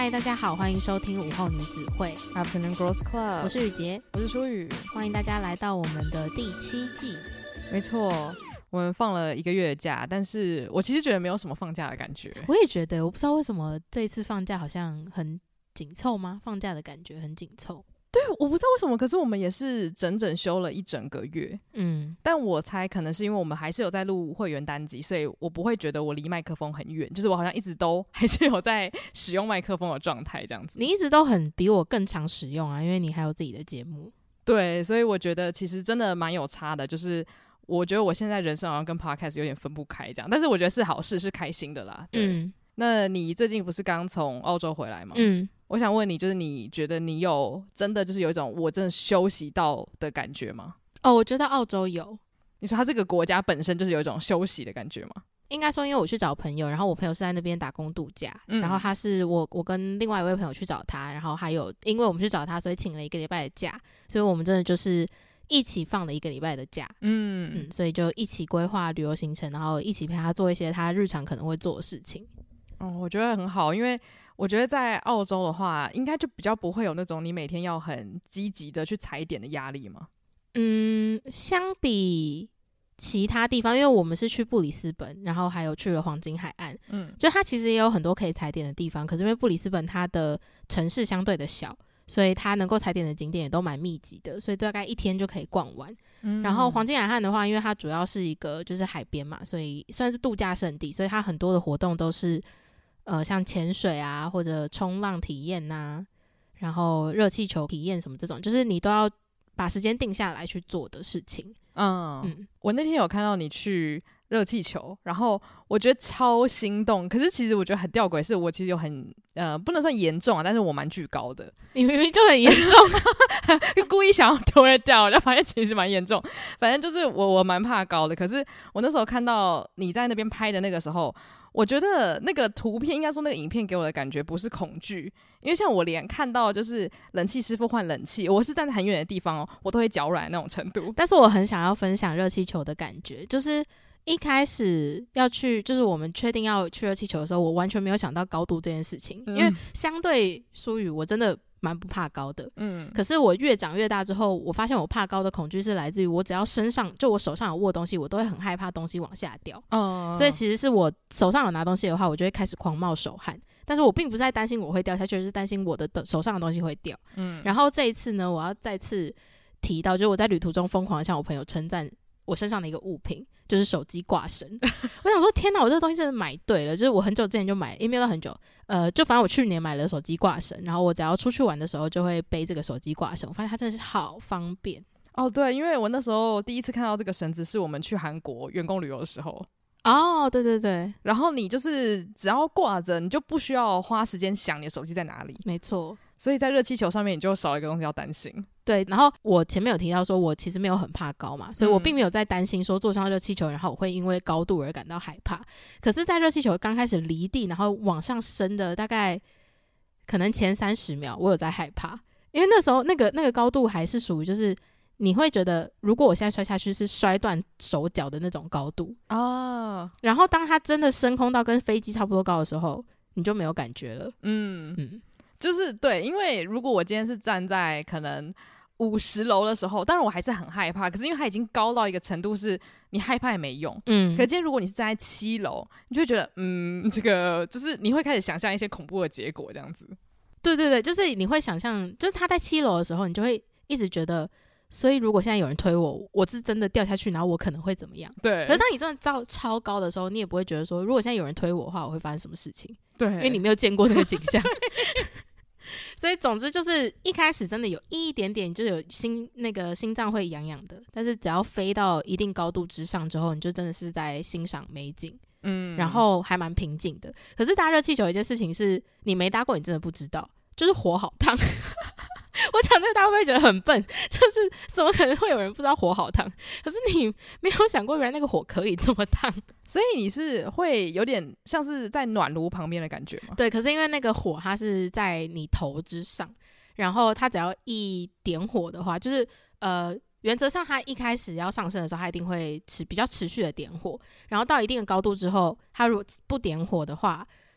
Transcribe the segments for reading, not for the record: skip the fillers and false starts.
嗨，大家好，欢迎收听午后女子会 Afternoon Girls Club， 我是雨洁， 我是舒雨， 欢迎大家来到我们的第7季。 没错，我们放了1个月的假，但是我其实觉得没有什么放假的感觉。 我也觉得，我不知道为什么这一次放假好像很紧凑吗？放假的感觉很紧凑。 对，我不知道为什么，可是我们也是整整休了1整个月。但我猜可能是因为我们还是有在录会员单集，所以我不会觉得我离麦克风很远，就是我好像一直都还是有在使用麦克风的状态这样子。 你一直都很比我更常使用啊，因为你还有自己的节目。 对，所以我觉得其实真的蛮有差的，就是我觉得我现在人生好像跟 podcast 有点分不开这样，但是我觉得是好事，是开心的啦。对，那你最近不是刚从澳洲回来吗？我想问你，就是你觉得你有真的就是有一种我真的休息到的感觉吗？ 我觉得澳洲有。 你说它这个国家本身就是有一种休息的感觉吗？ 应该说因为我去找朋友，然后我朋友是在那边打工度假，然后他是我跟另外一位朋友去找他，然后还有因为我们去找他，所以请了1个礼拜的假，所以我们真的就是一起放了1个礼拜的假。所以就一起规划旅游行程，然后一起陪他做一些他日常可能会做的事情。 我觉得很好，因为我觉得在澳洲的话应该就比较不会有那种你每天要很积极的去踩点的压力嘛。 相比其他地方，因为我们是去布里斯本，然后还有去了黄金海岸，就它其实也有很多可以踩点的地方，可是因为布里斯本它的城市相对的小，所以它能够踩点的景点也都蛮密集的，所以大概1天就可以逛完。然后黄金海岸的话，因为它主要是一个就是海边嘛，所以算是度假胜地，所以它很多的活动都是像潜水啊，或者冲浪体验啊，然后热气球体验什么这种，就是你都要把时间定下来去做的事情。 我那天有看到你去热气球，然后我觉得超心动，可是其实我觉得很吊诡，是我其实有很不能算严重啊，但是我蛮巨高的。 你明明就很严重就故意想要脱得掉，然后发现其实蛮严重。反正就是我蛮怕高的，可是我那时候看到你在那边拍的那个时候，我觉得那个图片，应该说那个影片给我的感觉不是恐惧，因为像我连看到就是冷气师傅换冷气，我是站在很远的地方我都会脚软那种程度。 但是我很想要分享热气球的感觉，就是一开始要去，就是我们确定要去热气球的时候，我完全没有想到高度这件事情，因为相对舒雨，我真的蛮不怕高的。可是我越长越大之后，我发现我怕高的恐惧是来自于我只要身上就我手上有握东西，我都会很害怕东西往下掉。所以其实是我手上有拿东西的话，我就会开始狂冒手汗。但是我并不是在担心我会掉下去，是担心我的手上的东西会掉。然后这一次呢，我要再次提到，就是我在旅途中疯狂地向我朋友称赞我身上的一个物品，就是手机挂绳。我想说天哪，我这个东西真的买对了，就是我很久之前就买，也没有到很久，就反正我去年买了手机挂绳，然后我只要出去玩的时候就会背这个手机挂绳，我发现它真的是好方便。 对，因为我那时候第一次看到这个绳子是我们去韩国员工旅游的时候。 对对对， 然后你就是只要挂着，你就不需要花时间想你的手机在哪里。 没错， 所以在热气球上面你就少一个东西要担心。 对，然后我前面有提到说我其实没有很怕高嘛，所以我并没有在担心说坐上热气球然后我会因为高度而感到害怕。可是在热气球刚开始离地然后往上升的大概可能前30秒我有在害怕，因为那时候那个高度还是属于就是你会觉得如果我现在摔下去是摔断手脚的那种高度然后当它真的升空到跟飞机差不多高的时候你就没有感觉了。 就是对，因为如果我今天是站在可能50楼的时候，当然我还是很害怕，可是因为它已经高到一个程度是你害怕也没用。可是今天如果你是站在7楼，你就会觉得这个就是你会开始想象一些恐怖的结果这样子。 对对对，就是你会想象，就是他在7楼的时候你就会一直觉得，所以如果现在有人推我，我是真的掉下去然后我可能会怎么样。 对， 可是当你真的到超高的时候，你也不会觉得说如果现在有人推我的话我会发生什么事情。 对， 因为你没有见过那个景象所以总之就是一开始真的有一点点就有那个心脏会痒痒的，但是只要飞到一定高度之上之后你就真的是在欣赏美景。然后还蛮平静的。可是搭热气球有一件事情是你没搭过你真的不知道，就是火好烫我讲这个大家会不会觉得很笨，就是怎么可能会有人不知道火好烫，可是你没有想过原来那个火可以这么烫。 所以你是会有点像是在暖炉旁边的感觉吗？ 对，可是因为那个火它是在你头之上，然后它只要一点火的话，就是原则上它一开始要上升的时候它一定会比较持续的点火，然后到一定的高度之后它如果不点火的话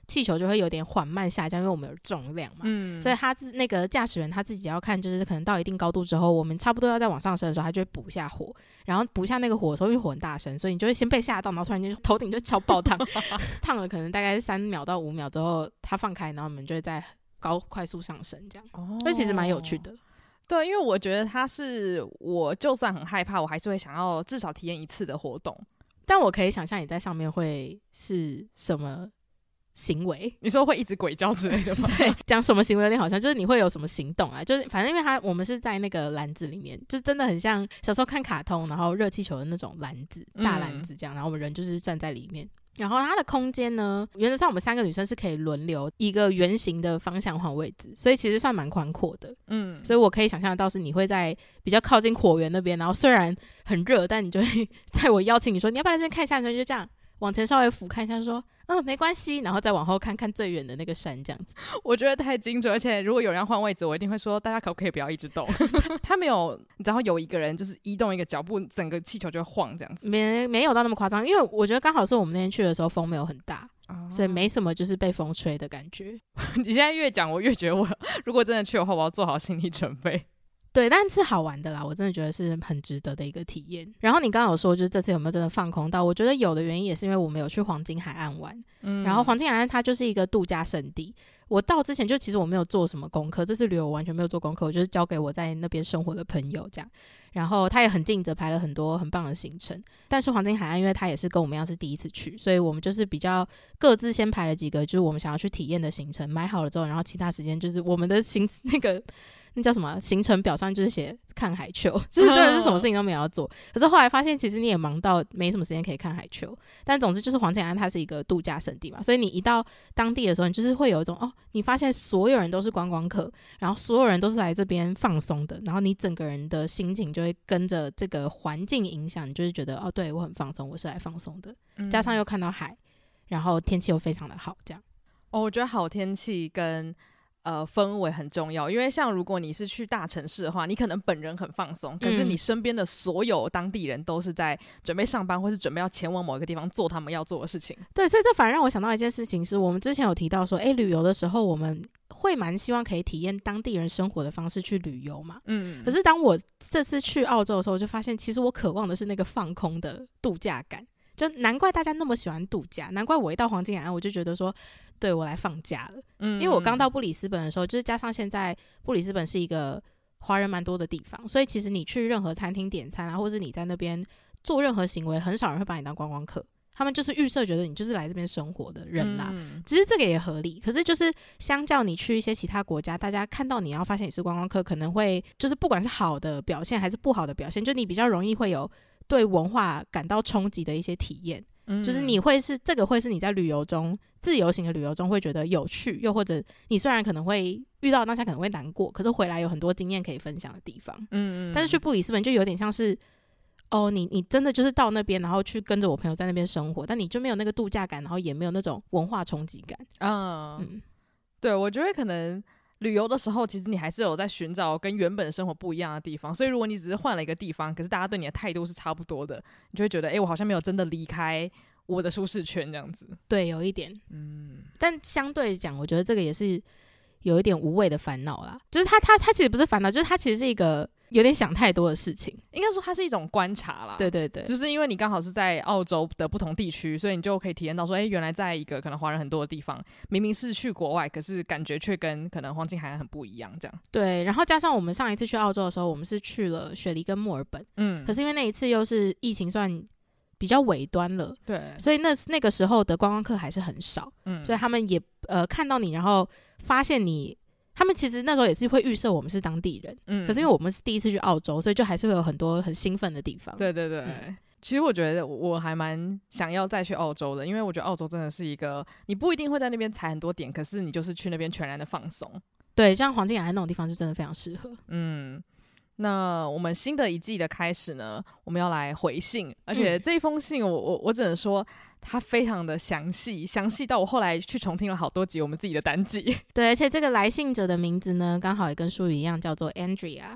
气球就会有点缓慢下降，因为我们有重量嘛，所以他那个驾驶员他自己要看，就是可能到一定高度之后，我们差不多要再往上升的时候，他就会补下火，然后补下那个火的时候，因为火很大声，所以你就会先被吓到，然后突然间头顶就超爆烫，烫了可能大概3秒到5秒之后，他放开，然后我们就会再快速上升，这样，所以其实蛮有趣的。 对，因为我觉得它是我就算很害怕，我还是会想要至少体验一次的活动。 但我可以想象你在上面会是什么行为？ 你说会一直鬼叫之类的吗？ 对，讲什么行为有点好像，就是你会有什么行动啊？就是反正因为我们是在那个篮子里面，就真的很像小时候看卡通，然后热气球的那种篮子，大篮子这样，然后我们人就是站在里面。然后它的空间呢，原则上我们3个女生是可以轮流一个圆形的方向换位置，所以其实算蛮宽阔的。所以我可以想象到是你会在比较靠近火源那边，然后虽然很热，但你就会在我邀请你说你要不要来这边看一下的时候，就这样往前稍微俯瞰一下说没关系，然后再往后看看最远的那个山这样子。 我觉得太精准，而且如果有人要换位置，我一定会说大家可不可以不要一直动。他没有，你知道有一个人就是移动一个脚步，整个气球就会晃这样子。 没有到那么夸张，因为我觉得刚好是我们那天去的时候风没有很大，所以没什么就是被风吹的感觉。 你现在越讲我越觉得我如果真的去的话，我要做好心理准备。 对，但是好玩的啦，我真的觉得是很值得的一个体验。然后你刚刚有说就是这次有没有真的放空到，我觉得有的原因也是因为我们有去黄金海岸玩，然后黄金海岸它就是一个度假胜地。我到之前就其实我没有做什么功课，这次旅游我完全没有做功课，我就是交给我在那边生活的朋友这样，然后他也很尽责排了很多很棒的行程。但是黄金海岸因为他也是跟我们一样是第一次去，所以我们就是比较各自先排了几个就是我们想要去体验的行程，买好了之后，然后其他时间就是我们的那叫什么行程表上就是写看海球，就是真的是什么事情都没有要做。可是后来发现其实你也忙到没什么时间可以看海球，但总之就是黄金海岸它是一个度假胜地嘛，所以你一到当地的时候，你就是会有一种你发现所有人都是观光客，然后所有人都是来这边放松的，然后你整个人的心情就会跟着这个环境影响，你就是觉得对我很放松，我是来放松的，加上又看到海，然后天气又非常的好这样。 我觉得好天气跟氛围很重要，因为像如果你是去大城市的话，你可能本人很放松，可是你身边的所有当地人都是在准备上班，或是准备要前往某一个地方做他们要做的事情。 对，所以这反而让我想到一件事情，是我们之前有提到说旅游的时候我们会蛮希望可以体验当地人生活的方式去旅游嘛。可是当我这次去澳洲的时候，我就发现其实我渴望的是那个放空的度假感，就难怪大家那么喜欢度假，难怪我一到黄金海岸我就觉得说对，我来放假了。因为我刚到布里斯本的时候，就是加上现在布里斯本是一个华人蛮多的地方，所以其实你去任何餐厅点餐啊，或是你在那边做任何行为，很少人会把你当观光客，他们就是预设觉得你就是来这边生活的人啦。其实这个也合理，可是就是相较你去一些其他国家，大家看到你要发现你是观光客，可能会就是不管是好的表现还是不好的表现，就你比较容易会有对文化感到冲击的一些体验。就是你会是这个会是你在旅游中自由行的旅游中会觉得有趣，又或者你虽然可能会遇到当下可能会难过，可是回来有很多经验可以分享的地方。但是去布里斯本就有点像是你真的就是到那边，然后去跟着我朋友在那边生活，但你就没有那个度假感，然后也没有那种文化冲击感。 对，我觉得可能旅游的时候，其实你还是有在寻找跟原本的生活不一样的地方，所以如果你只是换了一个地方，可是大家对你的态度是差不多的，你就会觉得我好像没有真的离开我的舒适圈这样子。 对，有一点。但相对讲我觉得这个也是有一点无谓的烦恼啦，就是它其实不是烦恼，就是它其实是一个有点想太多的事情。 应该说它是一种观察啦。 对对对， 就是因为你刚好是在澳洲的不同地区，所以你就可以体验到说原来在一个可能华人很多的地方，明明是去国外，可是感觉却跟可能黄金海岸很不一样这样。 对，然后加上我们上一次去澳洲的时候，我们是去了雪梨跟墨尔本。可是因为那一次又是疫情算比较尾端了，对，所以那个时候的观光客还是很少。所以他们也看到你，然后发现你，他们其实那时候也是会预设我们是当地人。可是因为我们是第一次去澳洲，所以就还是会有很多很兴奋的地方。 对对对。其实我觉得我还蛮想要再去澳洲的，因为我觉得澳洲真的是一个你不一定会在那边踩很多点，可是你就是去那边全然的放松。 对，像黄金海岸那种地方就真的非常适合。 那我们新的一季的开始呢，我们要来回信，而且这一封信我只能说它非常的详细到我后来去重听了好多集我们自己的单集。 对，而且这个来信者的名字呢刚好也跟淑宇一样叫做 Andrea。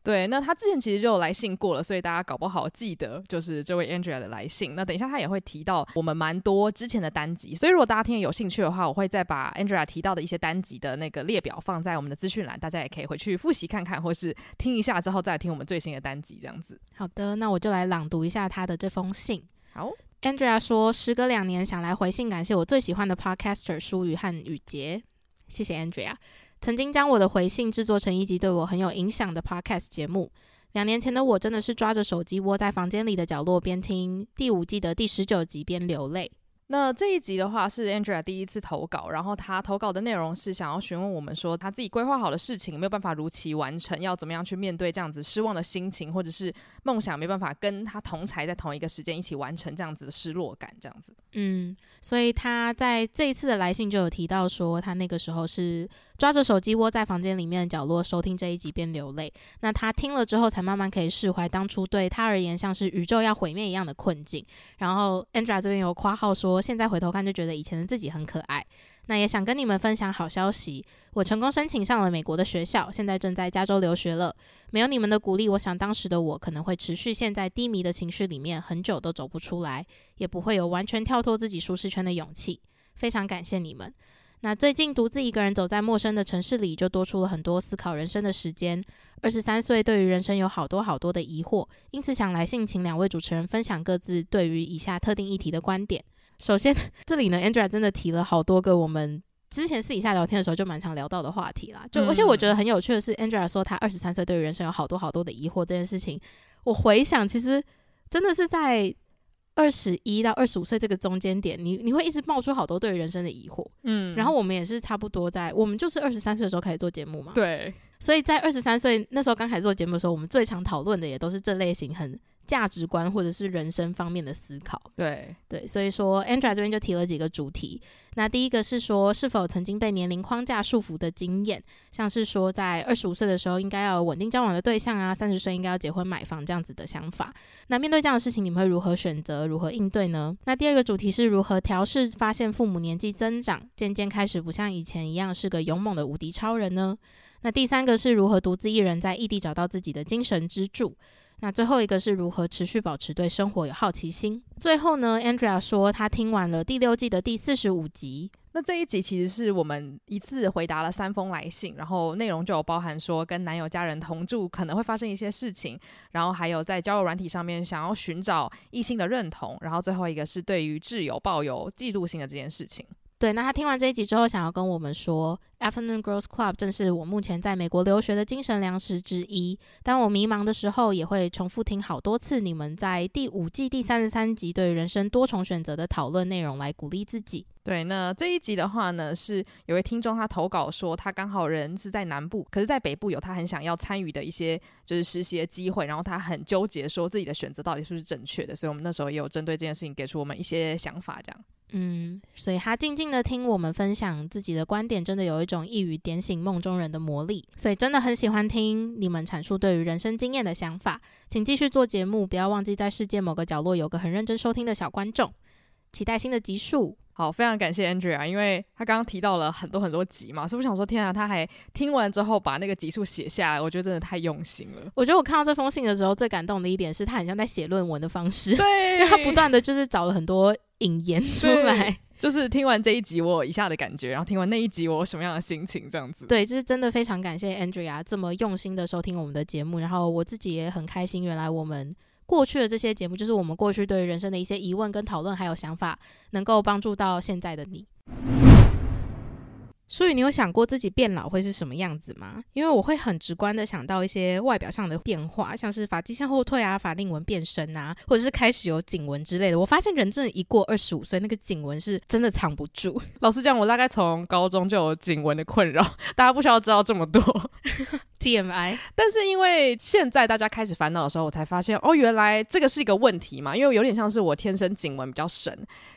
对，那他之前其实就有来信过了，所以大家搞不好记得就是这位 Andrea 的来信。那等一下他也会提到我们蛮多之前的单集，所以如果大家听得有兴趣的话，我会再把 Andrea 提到的一些单集的那个列表放在我们的资讯栏，大家也可以回去复习看看，或是听一下之后再听我们最新的单集这样子。 好的，那我就来朗读一下他的这封信。 好， Andrea 说，时隔2年想来回信感谢我最喜欢的 podcaster 舒瑜和雨杰，谢谢 Andrea。曾经将我的回信制作成一集对我很有影响的 podcast 节目。2年前的我真的是抓着手机窝在房间里的角落，边听第5季的第19集边流泪。 那这一集的话是 Andrea 第一次投稿，然后他投稿的内容是想要询问我们说他自己规划好的事情没有办法如期完成，要怎么样去面对这样子失望的心情，或者是梦想没办法跟他同侪在同一个时间一起完成这样子的失落感这样子。 所以他在这一次的来信就有提到说他那个时候是抓着手机窝在房间里面的角落收听这一集边流泪，那他听了之后才慢慢可以释怀当初对他而言像是宇宙要毁灭一样的困境。然后 Andrea 这边有括号说现在回头看就觉得以前的自己很可爱。那也想跟你们分享好消息，我成功申请上了美国的学校，现在正在加州留学了。没有你们的鼓励，我想当时的我可能会持续陷在低迷的情绪里面很久都走不出来，也不会有完全跳脱自己舒适圈的勇气。非常感谢你们。那最近独自一个人走在陌生的城市里，就多出了很多思考人生的时间。23岁对于人生有好多的疑惑，因此想来信请2位主持人分享各自对于以下特定议题的观点。首先这里呢 Andrea 真的提了好多个我们之前私底下聊天的时候就蛮常聊到的话题啦，而且我觉得很有趣的是 Andrea 说她23岁对于人生有好多的疑惑这件事情，我回想其实真的是在21到25岁这个中间点，你会一直冒出好多对于人生的疑惑。然后我们也是差不多我们就是23岁的时候开始做节目嘛， 对， 所以在23岁那时候刚开始做节目的时候，我们最常讨论的也都是这类型很价值观或者是人生方面的思考。 对， 所以说 Andrea 这边就提了几个主题。那第一个是说是否曾经被年龄框架束缚的经验，像是说在25岁的时候应该要有稳定交往的对象啊，30岁应该要结婚买房这样子的想法。那面对这样的事情你们会如何选择，如何应对呢？那第二个主题是如何调试发现父母年纪增长，渐渐开始不像以前一样是个勇猛的无敌超人呢？那第三个是如何独自一人在异地找到自己的精神支柱。那最后一个是如何持续保持对生活有好奇心。最后呢 Andrea 说她听完了第6季的第45集。 那这一集其实是我们一次回答了3封来信，然后内容就有包含说跟男友家人同住可能会发生一些事情，然后还有在交友软体上面想要寻找异性的认同，然后最后一个是对于挚友抱有嫉妒心的这件事情。 对，那他听完这一集之后想要跟我们说 Afternoon Girls Club 正是我目前在美国留学的精神粮食之一，当我迷茫的时候也会重复听好多次你们在第5季第33集对于人生多重选择的讨论内容来鼓励自己。 对，那这一集的话呢，是有位听众他投稿说他刚好人是在南部，可是在北部有他很想要参与的一些就是实习的机会，然后他很纠结说自己的选择到底是不是正确的，所以我们那时候也有针对这件事情给出我们一些想法这样。 所以他静静的听我们分享自己的观点，真的有一种一语点醒梦中人的魔力，所以真的很喜欢听你们阐述对于人生经验的想法。请继续做节目，不要忘记在世界某个角落有个很认真收听的小观众，期待新的集数。 好，非常感谢 Andrea， 因为他刚刚提到了很多集嘛，所以我想说天啊，他还听完之后把那个集数写下来，我觉得真的太用心了。 我觉得我看到这封信的时候最感动的一点是他很像在写论文的方式， 对， 因为他不断的就是找了很多引言出来， 就是听完这一集我有以下的感觉，然后听完那一集我有什么样的心情这样子。 对，就是真的非常感谢 Andrea 这么用心的收听我们的节目，然后我自己也很开心，原来我们过去的这些节目就是我们过去对于人生的一些疑问跟讨论还有想法能够帮助到现在的你。所以你有想过自己变老会是什么样子吗？因为我会很直观的想到一些外表上的变化，像是发际线后退啊，法令纹变深啊，或者是开始有颈纹之类的。我发现人真的一过25岁，那个颈纹是真的藏不住。 老实讲，我大概从高中就有颈纹的困扰，大家不需要知道这么多 TMI。 但是因为现在大家开始烦恼的时候，我才发现原来这个是一个问题嘛，因为有点像是我天生颈纹比较深，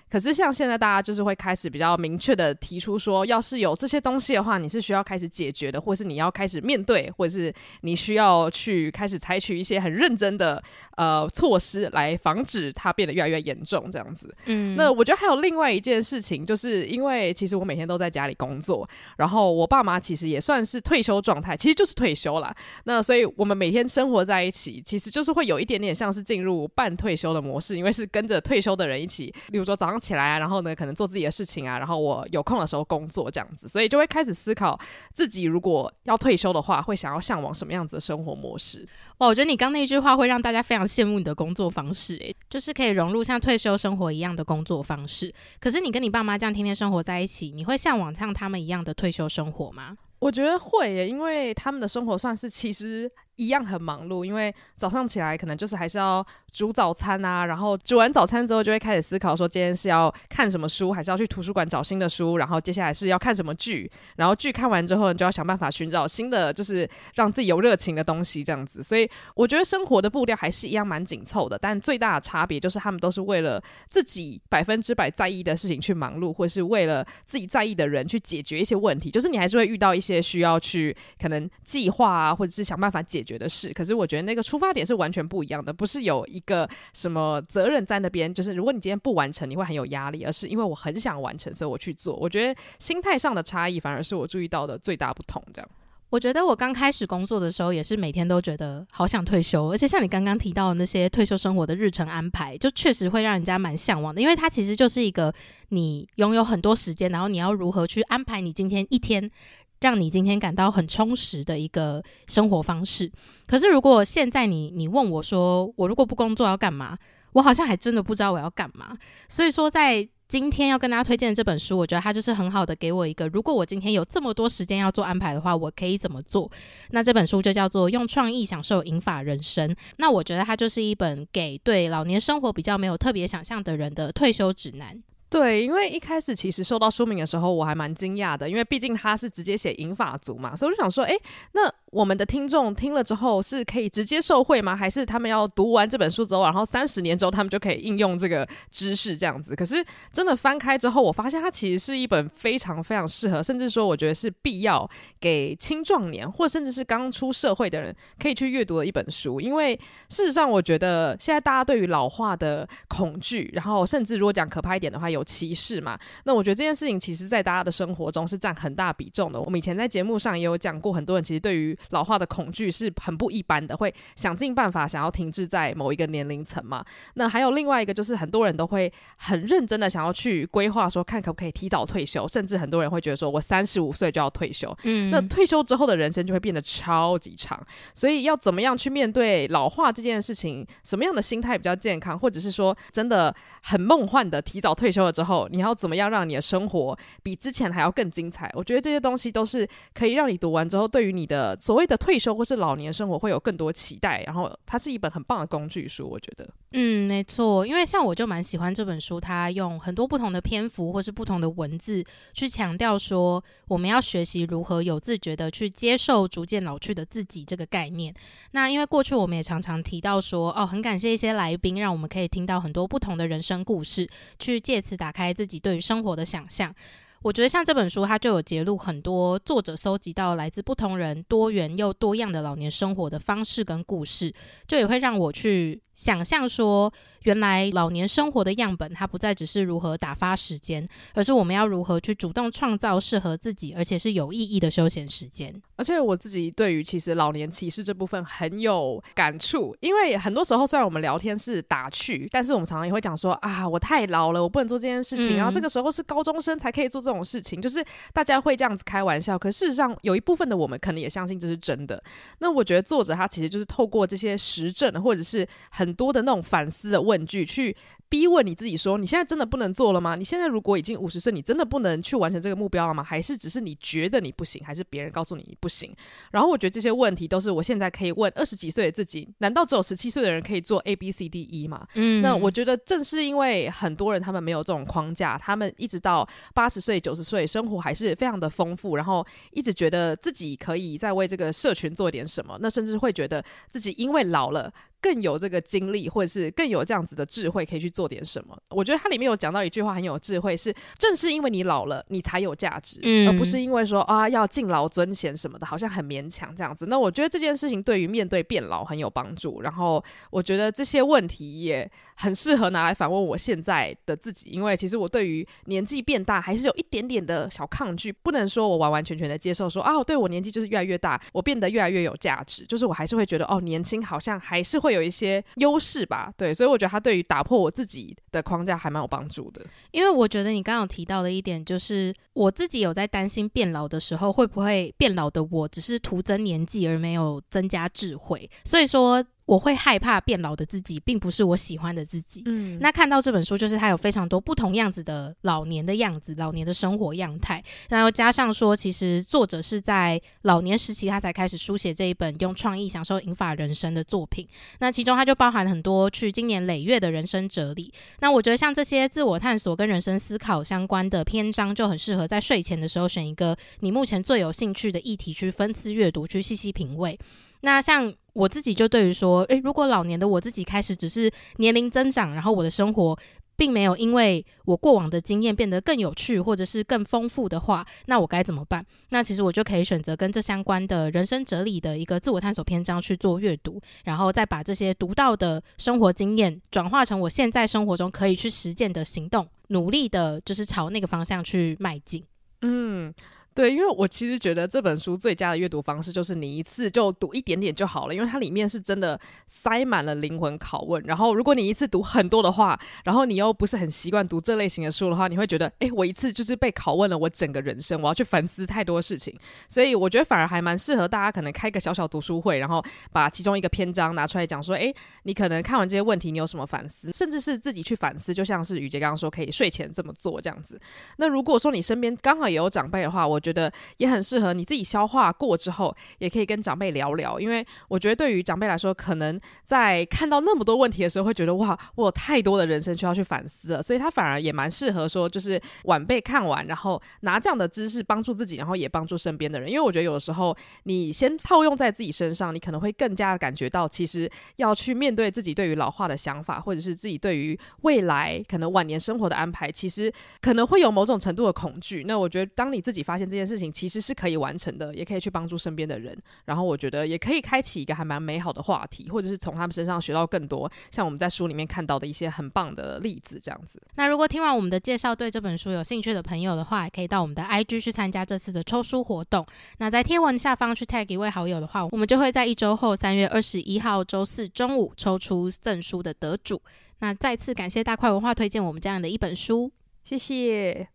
可是像现在大家就是会开始比较明确的提出说，要是有这些东西的话，你是需要开始解决的，或是你要开始面对，或者是你需要去开始采取一些很认真的措施来防止它变得越来越严重这样子。那我觉得还有另外一件事情，就是因为其实我每天都在家里工作，然后我爸妈其实也算是退休状态，其实就是退休啦。那所以我们每天生活在一起，其实就是会有一点点像是进入半退休的模式，因为是跟着退休的人一起，例如说早上起来啊，然后呢可能做自己的事情啊，然后我有空的时候工作这样子，所以就会开始思考自己如果要退休的话，会想要向往什么样子的生活模式。 哇，我觉得你刚那一句话会让大家非常羡慕你的工作方式，就是可以融入像退休生活一样的工作方式。可是你跟你爸妈这样天天生活在一起，你会向往像他们一样的退休生活吗？ 我觉得会耶，因为他们的生活算是其实一样很忙碌，因为早上起来可能就是还是要煮早餐啊，然后煮完早餐之后就会开始思考说今天是要看什么书，还是要去图书馆找新的书，然后接下来是要看什么剧，然后剧看完之后你就要想办法寻找新的就是让自己有热情的东西这样子。所以我觉得生活的步调还是一样蛮紧凑的，但最大的差别就是他们都是为了自己100%在意的事情去忙碌，或是为了自己在意的人去解决一些问题，就是你还是会遇到一些需要去可能计划啊，或者是想办法解决的事，可是我觉得那个出发点是完全不一样的，不是有一个什么责任在那边，就是如果你今天不完成你会很有压力，而是因为我很想完成所以我去做。我觉得心态上的差异反而是我注意到的最大不同这样。 我觉得我刚开始工作的时候也是每天都觉得好想退休，而且像你刚刚提到的那些退休生活的日程安排，就确实会让人家蛮向往的，因为它其实就是一个你拥有很多时间，然后你要如何去安排你今天一天，让你今天感到很充实的一个生活方式。可是如果现在你问我说我如果不工作要干嘛，我好像还真的不知道我要干嘛。所以说在今天要跟大家推荐的这本书，我觉得它就是很好的给我一个，如果我今天有这么多时间要做安排的话，我可以怎么做。那这本书就叫做用创意享受银发人生。那我觉得它就是一本给对老年生活比较没有特别想象的人的退休指南。 对，因为一开始其实收到书名的时候我还蛮惊讶的，因为毕竟他是直接写银发族嘛，所以我就想说那我们的听众听了之后是可以直接受惠吗？还是他们要读完这本书之后，然后30年之后他们就可以应用这个知识这样子？可是真的翻开之后，我发现它其实是一本非常非常适合，甚至说我觉得是必要给青壮年或甚至是刚出社会的人可以去阅读的一本书。因为事实上我觉得现在大家对于老化的恐惧，然后甚至如果讲可怕一点的话有歧视嘛，那我觉得这件事情其实在大家的生活中是占很大比重的。我们以前在节目上也有讲过，很多人其实对于老化的恐惧是很不一般的，会想尽办法想要停滞在某一个年龄层嘛。那还有另外一个就是很多人都会很认真的想要去规划说看可不可以提早退休，甚至很多人会觉得说我35岁就要退休，那退休之后的人生就会变得超级长。所以要怎么样去面对老化这件事情，什么样的心态比较健康，或者是说真的很梦幻的提早退休了之后你要怎么样让你的生活比之前还要更精彩，我觉得这些东西都是可以让你读完之后对于你的所谓的退休或是老年生活会有更多期待，然后它是一本很棒的工具书我觉得。 没错，因为像我就蛮喜欢这本书，它用很多不同的篇幅或是不同的文字去强调说我们要学习如何有自觉的去接受逐渐老去的自己这个概念。那因为过去我们也常常提到说很感谢一些来宾让我们可以听到很多不同的人生故事，去借此打开自己对于生活的想象。我觉得像这本书它就有揭露很多作者搜集到来自不同人多元又多样的老年生活的方式跟故事，就也会让我去想象说原来老年生活的样本它不再只是如何打发时间，而是我们要如何去主动创造适合自己而且是有意义的休闲时间。 而且我自己对于其实老年歧视这部分很有感触，因为很多时候虽然我们聊天是打趣，但是我们常常也会讲说我太老了我不能做这件事情，然后这个时候是高中生才可以做这种事情，就是大家会这样子开玩笑，可事实上有一部分的我们可能也相信这是真的。那我觉得作者他其实就是透过这些实证或者是很多的那种反思的问句去逼问你自己说你现在真的不能做了吗？你现在如果已经50岁你真的不能去完成这个目标了吗？还是只是你觉得你不行，还是别人告诉你不行？然后我觉得这些问题都是我现在可以问20几岁的自己，难道只有17岁的人可以做 ABCDE 吗？那我觉得正是因为很多人他们没有这种框架，他们一直到80岁90岁生活还是非常的丰富，然后一直觉得自己可以再为这个社群做点什么，那甚至会觉得自己因为老了更有这个精力，或者是更有这样子的智慧可以去做点什么。我觉得它里面有讲到一句话很有智慧，是正是因为你老了你才有价值，而不是因为说要敬老尊贤什么的好像很勉强这样子。那我觉得这件事情对于面对变老很有帮助，然后我觉得这些问题也很适合拿来反问我现在的自己，因为其实我对于年纪变大还是有一点点的小抗拒，不能说我完完全全的接受说对我年纪就是越来越大，我变得越来越有价值，就是我还是会觉得年轻好像还是会有一些优势吧。对，所以我觉得他对于打破我自己的框架还蛮有帮助的。 因为我觉得你刚刚有提到的一点就是我自己有在担心变老的时候会不会变老的我只是徒增年纪而没有增加智慧，所以说我会害怕变老的自己并不是我喜欢的自己。那看到这本书就是它有非常多不同样子的老年的样子，老年的生活样态，然后加上说其实作者是在老年时期他才开始书写这一本用创意享受银发人生的作品，那其中它就包含很多去经年累月的人生哲理。那我觉得像这些自我探索跟人生思考相关的篇章就很适合在睡前的时候选一个你目前最有兴趣的议题去分次阅读，去细细品味。那像我自己就对于说如果老年的我自己开始只是年龄增长，然后我的生活并没有因为我过往的经验变得更有趣或者是更丰富的话，那我该怎么办？那其实我就可以选择跟这相关的人生哲理的一个自我探索篇章去做阅读，然后再把这些读到的生活经验转化成我现在生活中可以去实践的行动，努力的就是朝那个方向去迈进。 对，因为我其实觉得这本书最佳的阅读方式就是你一次就读一点点就好了，因为它里面是真的塞满了灵魂拷问，然后如果你一次读很多的话，然后你又不是很习惯读这类型的书的话，你会觉得我一次就是被拷问了我整个人生，我要去反思太多事情。所以我觉得反而还蛮适合大家可能开个小小读书会，然后把其中一个篇章拿出来讲说你可能看完这些问题你有什么反思，甚至是自己去反思，就像是雨杰刚刚说可以睡前这么做这样子。那如果说你身边刚好也有长辈的话，我觉得也很适合你自己消化过之后也可以跟长辈聊聊，因为我觉得对于长辈来说可能在看到那么多问题的时候会觉得哇我有太多的人生需要去反思了，所以他反而也蛮适合说就是晚辈看完然后拿这样的知识帮助自己，然后也帮助身边的人。因为我觉得有的时候你先套用在自己身上，你可能会更加的感觉到其实要去面对自己对于老化的想法，或者是自己对于未来可能晚年生活的安排，其实可能会有某种程度的恐惧。那我觉得当你自己发现这件事情其实是可以完成的，也可以去帮助身边的人，然后我觉得也可以开启一个还蛮美好的话题，或者是从他们身上学到更多像我们在书里面看到的一些很棒的例子这样子。 那如果听完我们的介绍对这本书有兴趣的朋友的话，也可以到我们的 IG 去参加这次的抽书活动。那在贴文下方去 tag 一位好友的话，我们就会在1周后3月21号周四中午抽出赠书的得主。那再次感谢大块文化推荐我们这样的一本书， 谢谢。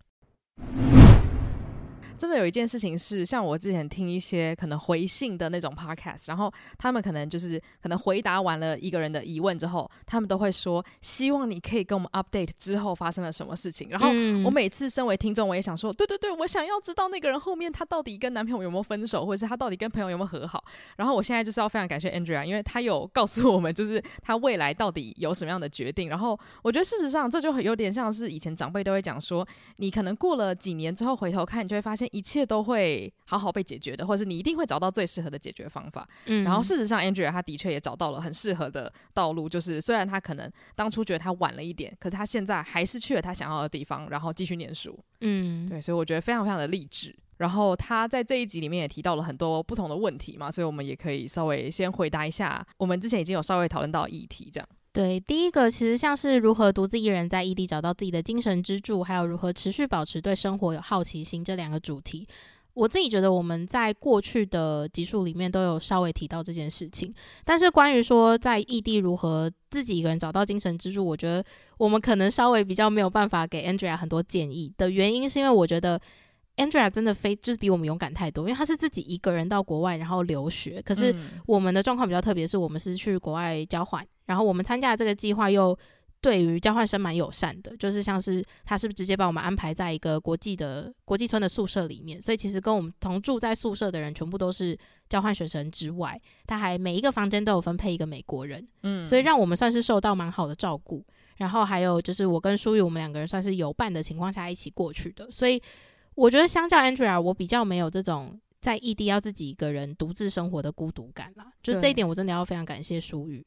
真的有一件事情是，像我之前听一些可能回信的那种 podcast， 然后他们可能回答完了一个人的疑问之后，他们都会说希望你可以跟我们 update 之后发生了什么事情。然后我每次身为听众我也想说对对对，我想要知道那个人后面他到底跟男朋友有没有分手，或者是他到底跟朋友有没有和好。然后我现在就是要非常感谢 Andrea， 因为他有告诉我们就是他未来到底有什么样的决定。然后我觉得事实上这就有点像是以前长辈都会讲说，你可能过了几年之后回头看，你就会发现一切都会好好被解决的，或者是你一定会找到最适合的解决方法。然后事实上 Andrea 他的确也找到了很适合的道路，就是虽然他可能当初觉得他晚了一点，可是他现在还是去了他想要的地方，然后继续念书。对，所以我觉得非常非常的励志。然后他在这一集里面也提到了很多不同的问题嘛，所以我们也可以稍微先回答一下我们之前已经有稍微讨论到的议题这样。 对，第一个其实像是如何独自一人在异地找到自己的精神支柱，还有如何持续保持对生活有好奇心，这两个主题我自己觉得我们在过去的集数里面都有稍微提到这件事情。但是关于说在异地如何自己一个人找到精神支柱，我觉得我们可能稍微比较没有办法给 Andrea 很多建议的原因是因为我觉得Andrea 真的就是比我们勇敢太多，因为他是自己一个人到国外然后留学，可是我们的状况比较特别，是我们是去国外交换，然后我们参加的这个计划又对于交换生蛮友善的，就是像是他是不是直接把我们安排在一个国际村的宿舍里面，所以其实跟我们同住在宿舍的人全部都是交换学生之外，他还每一个房间都有分配一个美国人，所以让我们算是受到蛮好的照顾。然后还有就是我跟舒宇我们两个人算是有伴的情况下一起过去的，所以我觉得相较 Andrea 我比较没有这种在异地要自己一个人独自生活的孤独感啦，就是这一点我真的要非常感谢舒宇。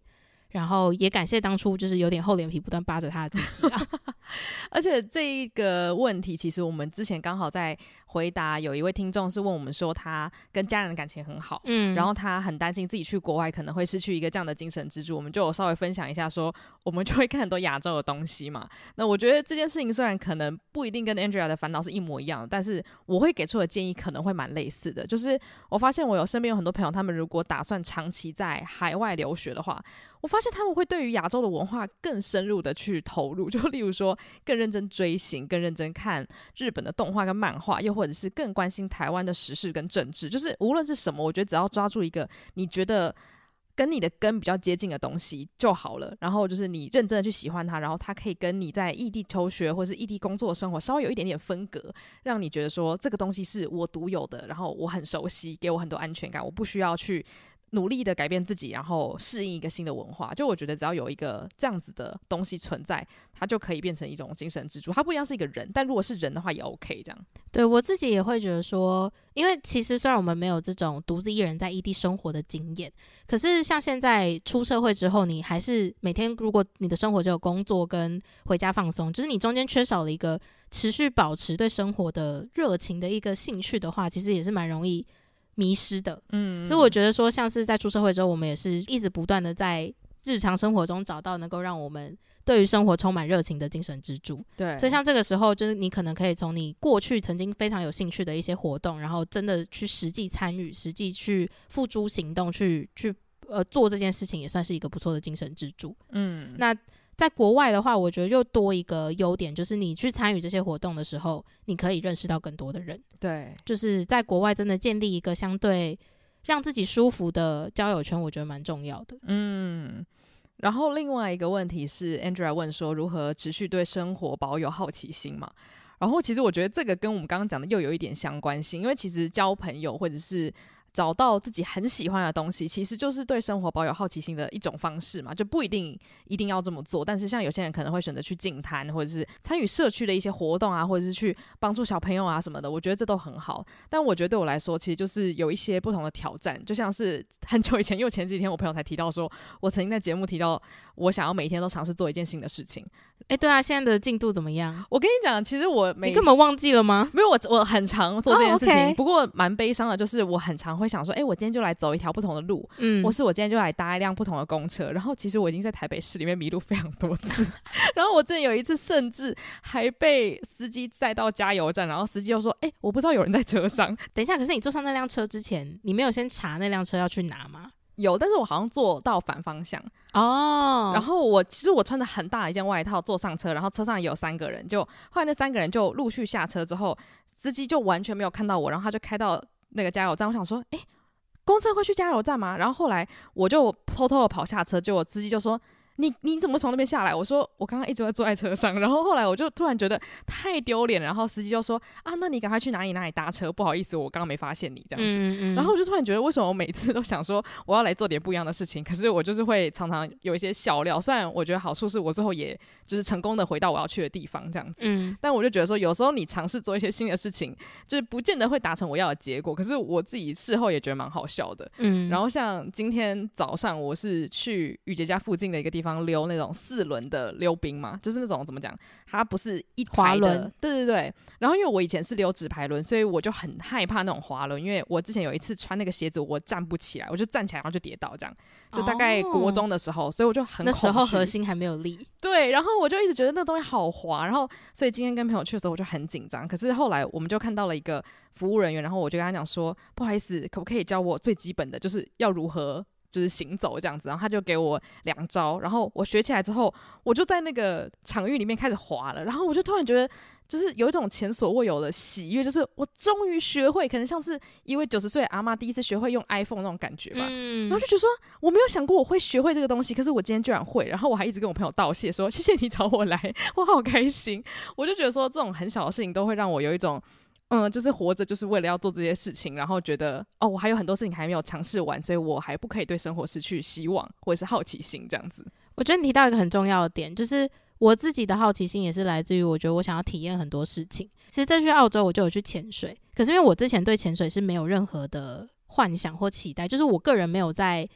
然后也感谢当初就是有点厚脸皮不断扒着他的自己啊。 而且这一个问题其实我们之前刚好在回答，有一位听众是问我们说他跟家人的感情很好，然后他很担心自己去国外可能会失去一个这样的精神支柱，我们就有稍微分享一下说我们就会看很多亚洲的东西嘛。那我觉得这件事情虽然可能不一定跟 Andrea 的烦恼是一模一样的，但是我会给出的建议可能会蛮类似的。就是我发现我身边有很多朋友，他们如果打算长期在海外留学的话，我发现他们会对于亚洲的文化更深入的去投入，就例如说更认真追星，更认真看日本的动画跟漫画，又或者是更关心台湾的时事跟政治，就是无论是什么，我觉得只要抓住一个你觉得跟你的根比较接近的东西就好了，然后就是你认真的去喜欢它，然后它可以跟你在异地求学或是异地工作的生活稍微有一点点分隔，让你觉得说这个东西是我独有的，然后我很熟悉，给我很多安全感，我不需要去努力的改变自己，然后适应一个新的文化。就我觉得只要有一个这样子的东西存在，它就可以变成一种精神支柱。它不一样是一个人，但如果是人的话也 OK 这样。 对，我自己也会觉得说，因为其实虽然我们没有这种独自一人在异地生活的经验，可是像现在出社会之后，你还是每天如果你的生活只有工作跟回家放松，就是你中间缺少了一个持续保持对生活的热情的一个兴趣的话，其实也是蛮容易迷失的。所以我觉得说像是在出社会之后，我们也是一直不断的在日常生活中找到能够让我们对于生活充满热情的精神支柱。 对， 所以像这个时候就是你可能可以从你过去曾经非常有兴趣的一些活动，然后真的去实际参与，实际去付诸行动，去做这件事情，也算是一个不错的精神支柱。那在国外的话，我觉得又多一个优点，就是你去参与这些活动的时候，你可以认识到更多的人。 对， 就是在国外真的建立一个相对让自己舒服的交友圈，我觉得蛮重要的。 然后另外一个问题是 Andrea 问说如何持续对生活保有好奇心嘛。然后其实我觉得这个跟我们刚刚讲的又有一点相关性，因为其实交朋友或者是找到自己很喜欢的东西，其实就是对生活保有好奇心的一种方式嘛，就不一定要这么做。但是像有些人可能会选择去净滩，或者是参与社区的一些活动啊，或者是去帮助小朋友啊什么的，我觉得这都很好。但我觉得对我来说，其实就是有一些不同的挑战，就像是很久以前，因为前几天我朋友才提到说，我曾经在节目提到我想要每天都尝试做一件新的事情。 对啊，现在的进度怎么样？ 我跟你讲，其实你根本忘记了吗？ 没有，我很常做这件事情， okay 不过蛮悲伤的，就是我很常会想说，我今天就来走一条不同的路，或是我今天就来搭一辆不同的公车，然后其实我已经在台北市里面迷路非常多次，然后我之前有一次甚至还被司机载到加油站，然后司机就说，我不知道有人在车上。 等一下，可是你坐上那辆车之前，你没有先查那辆车要去哪吗？ 有，但是我好像坐到反方向然后其实我穿着很大的一件外套坐上车，然后车上也有3个人，就后来那3个人就陆续下车之后，司机就完全没有看到我，然后他就开到那个加油站。我想说公车会去加油站吗？然后后来我就偷偷的跑下车，结果司机就说你怎么从那边下来？我说我刚刚一直在坐在车上。然后后来我就突然觉得太丢脸，然后司机就说那你赶快去哪里搭车，不好意思我刚刚没发现你这样子。然后我就突然觉得为什么我每次都想说我要来做点不一样的事情，可是我就是会常常有一些笑料。虽然我觉得好处是我最后也就是成功的回到我要去的地方这样子，但我就觉得说有时候你尝试做一些新的事情，就是不见得会达成我要的结果，可是我自己事后也觉得蛮好笑的。然后像今天早上我是去宇杰家附近的一个地方溜那种4轮的溜冰嘛，就是那种怎么讲，它不是一排的，对。然后因为我以前是溜直排轮，所以我就很害怕那种滑轮，因为我之前有一次穿那个鞋子我站不起来，我就站起来然后就跌倒，这样就大概国中的时候，所以我就很恐惧， 那时候核心还没有力。 对，然后我就一直觉得那东西好滑，然后所以今天跟朋友去的时候我就很紧张。可是后来我们就看到了一个服务人员，然后我就跟他讲说，不好意思，可不可以教我最基本的，就是要如何就是行走这样子。然后他就给我2招，然后我学起来之后，我就在那个场域里面开始滑了。然后我就突然觉得就是有一种前所未有的喜悦，就是我终于学会，可能像是一位90岁的阿嬷第一次学会用 iPhone 那种感觉吧。然后就觉得说我没有想过我会学会这个东西，可是我今天居然会。然后我还一直跟我朋友道谢说谢谢你找我来，我好开心。我就觉得说这种很小的事情都会让我有一种就是活着就是为了要做这些事情，然后觉得我还有很多事情还没有尝试完，所以我还不可以对生活失去希望或者是好奇心这样子。 我觉得你提到一个很重要的点，就是我自己的好奇心也是来自于我觉得我想要体验很多事情。其实这去澳洲我就有去潜水，可是因为我之前对潜水是没有任何的幻想或期待，就是我个人没有在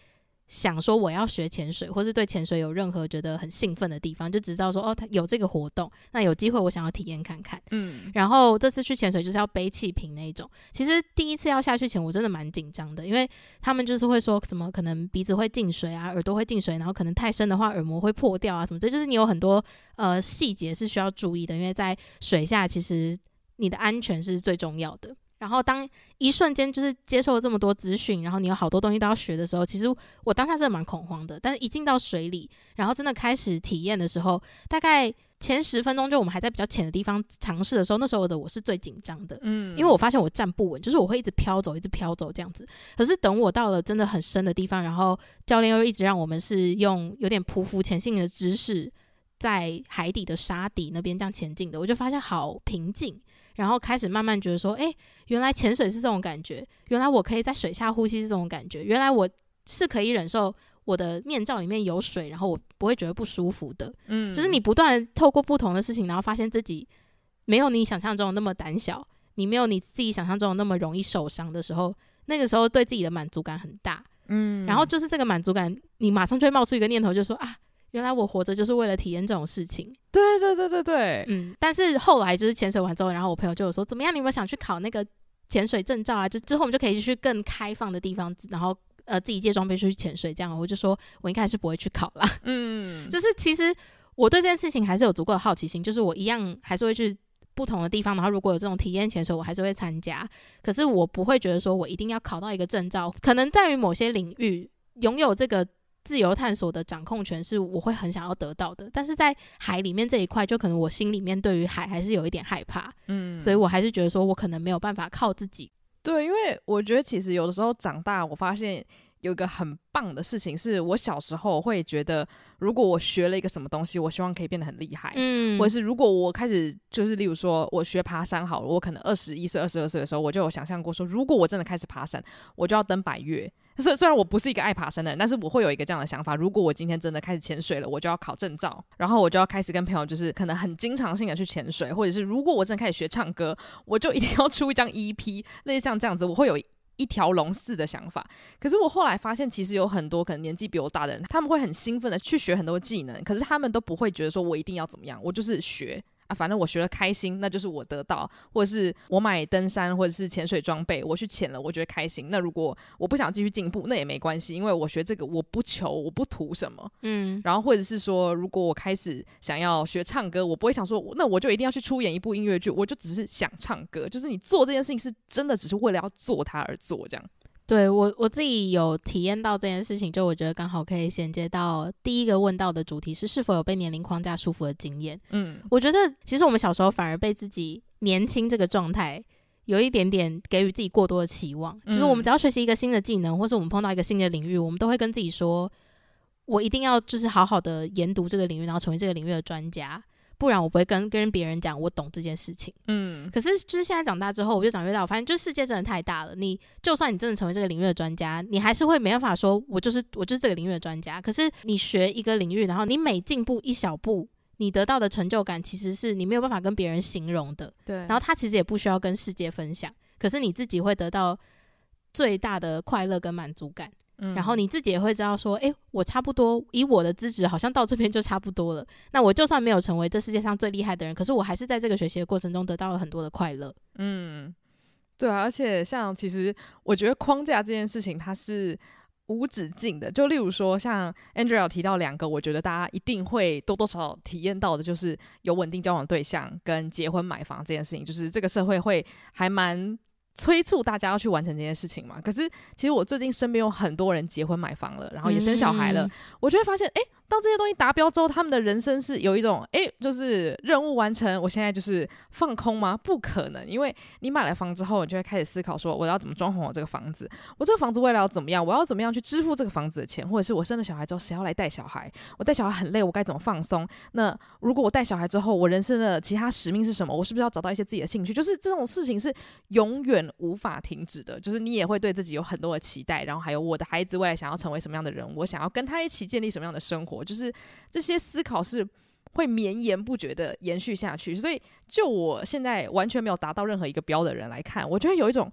想说我要学潜水，或是对潜水有任何觉得很兴奋的地方，就只知道说它有这个活动，那有机会我想要体验看看。然后这次去潜水就是要背气瓶那一种，其实第一次要下去潜我真的蛮紧张的，因为他们就是会说什么可能鼻子会进水啊，耳朵会进水，然后可能太深的话耳膜会破掉啊什么，这就是你有很多细节是需要注意的，因为在水下其实你的安全是最重要的。然后当一瞬间就是接受了这么多资讯，然后你有好多东西都要学的时候，其实我当下真的蛮恐慌的，但是一进到水里，然后真的开始体验的时候，大概前10分钟就我们还在比较浅的地方尝试的时候，那时候的我是最紧张的，因为我发现我站不稳，就是我会一直飘走这样子。可是等我到了真的很深的地方，然后教练又一直让我们是用有点匍匐前进的姿势在海底的沙底那边这样前进的，我就发现好平静，然后开始慢慢觉得说原来潜水是这种感觉，原来我可以在水下呼吸是这种感觉，原来我是可以忍受我的面罩里面有水，然后我不会觉得不舒服的。就是你不断透过不同的事情，然后发现自己没有你想象中的那么胆小，你没有你自己想象中的那么容易受伤的时候，那个时候对自己的满足感很大。然后就是这个满足感，你马上就会冒出一个念头，就说原来我活着就是为了体验这种事情。 对， 但是后来就是潜水完之后，然后我朋友就有说怎么样，你有没有想去考那个潜水证照啊？就之后我们就可以去更开放的地方，然后自己借装备去潜水这样。我就说我应该还是不会去考啦。就是其实我对这件事情还是有足够的好奇心，就是我一样还是会去不同的地方，然后如果有这种体验潜水我还是会参加，可是我不会觉得说我一定要考到一个证照，可能在于某些领域拥有这个自由探索的掌控权是我会很想要得到的，但是在海里面这一块就可能我心里面对于海还是有一点害怕，所以我还是觉得说我可能没有办法靠自己。 对，因为我觉得其实有的时候长大我发现有一个很棒的事情是，我小时候会觉得如果我学了一个什么东西，我希望可以变得很厉害，或者是如果我开始就是例如说我学爬山好了，我可能21岁22岁的时候我就有想象过说，如果我真的开始爬山我就要登百岳。虽然我不是一个爱爬山的人，但是我会有一个这样的想法，如果我今天真的开始潜水了，我就要考证照，然后我就要开始跟朋友就是可能很经常性的去潜水，或者是如果我真的开始学唱歌，我就一定要出一张 EP， 类似像这样子，我会有一条龙式的想法。可是我后来发现其实有很多可能年纪比我大的人，他们会很兴奋的去学很多技能，可是他们都不会觉得说我一定要怎么样，我就是学反正我学了开心，那就是我得到，或者是我买登山或者是潜水装备，我去潜了我觉得开心，那如果我不想继续进步那也没关系，因为我学这个我不求我不图什么。然后或者是说如果我开始想要学唱歌，我不会想说那我就一定要去出演一部音乐剧，我就只是想唱歌，就是你做这件事情是真的只是为了要做它而做这样。 对，我自己有体验到这件事情，就我觉得刚好可以衔接到第一个问到的主题是否有被年龄框架束缚的经验。我觉得其实我们小时候反而被自己年轻这个状态有一点点给予自己过多的期望，就是我们只要学习一个新的技能，或是我们碰到一个新的领域，我们都会跟自己说我一定要就是好好的研读这个领域，然后成为这个领域的专家，不然我不会跟别人讲我懂这件事情。可是就是现在长大之后，我越长越大，我发现就是世界真的太大了，你就算你真的成为这个领域的专家，你还是会没办法说我就是这个领域的专家。可是你学一个领域，然后你每进步一小步，你得到的成就感其实是你没有办法跟别人形容的。 对， 然后他其实也不需要跟世界分享，可是你自己会得到最大的快乐跟满足感。然后你自己也会知道说我差不多以我的资质好像到这边就差不多了，那我就算没有成为这世界上最厉害的人，可是我还是在这个学习的过程中得到了很多的快乐。 对啊，而且像其实我觉得框架这件事情它是无止境的，就例如说像 Andrea 提到2个我觉得大家一定会多多少少体验到的，就是有稳定交往对象跟结婚买房这件事情，就是这个社会会还蛮催促大家要去完成这件事情嘛。可是其实我最近身边有很多人结婚买房了，然后也生小孩了，我就会发现当这些东西达标之后，他们的人生是有一种就是任务完成，我现在就是放空吗？不可能，因为你买了房之后，你就会开始思考说我要怎么装潢我这个房子，我这个房子未来要怎么样，我要怎么样去支付这个房子的钱，或者是我生了小孩之后谁要来带小孩，我带小孩很累，我该怎么放松，那如果我带小孩之后我人生的其他使命是什么，我是不是要找到一些自己的兴趣，就是这种事情是永远无法停止的，就是你也会对自己有很多的期待，然后还有我的孩子未来想要成为什么样的人，我想要跟他一起建立什么样的生活，就是这些思考是会绵延不绝的延续下去。所以就我现在完全没有达到任何一个标的人来看，我觉得有一种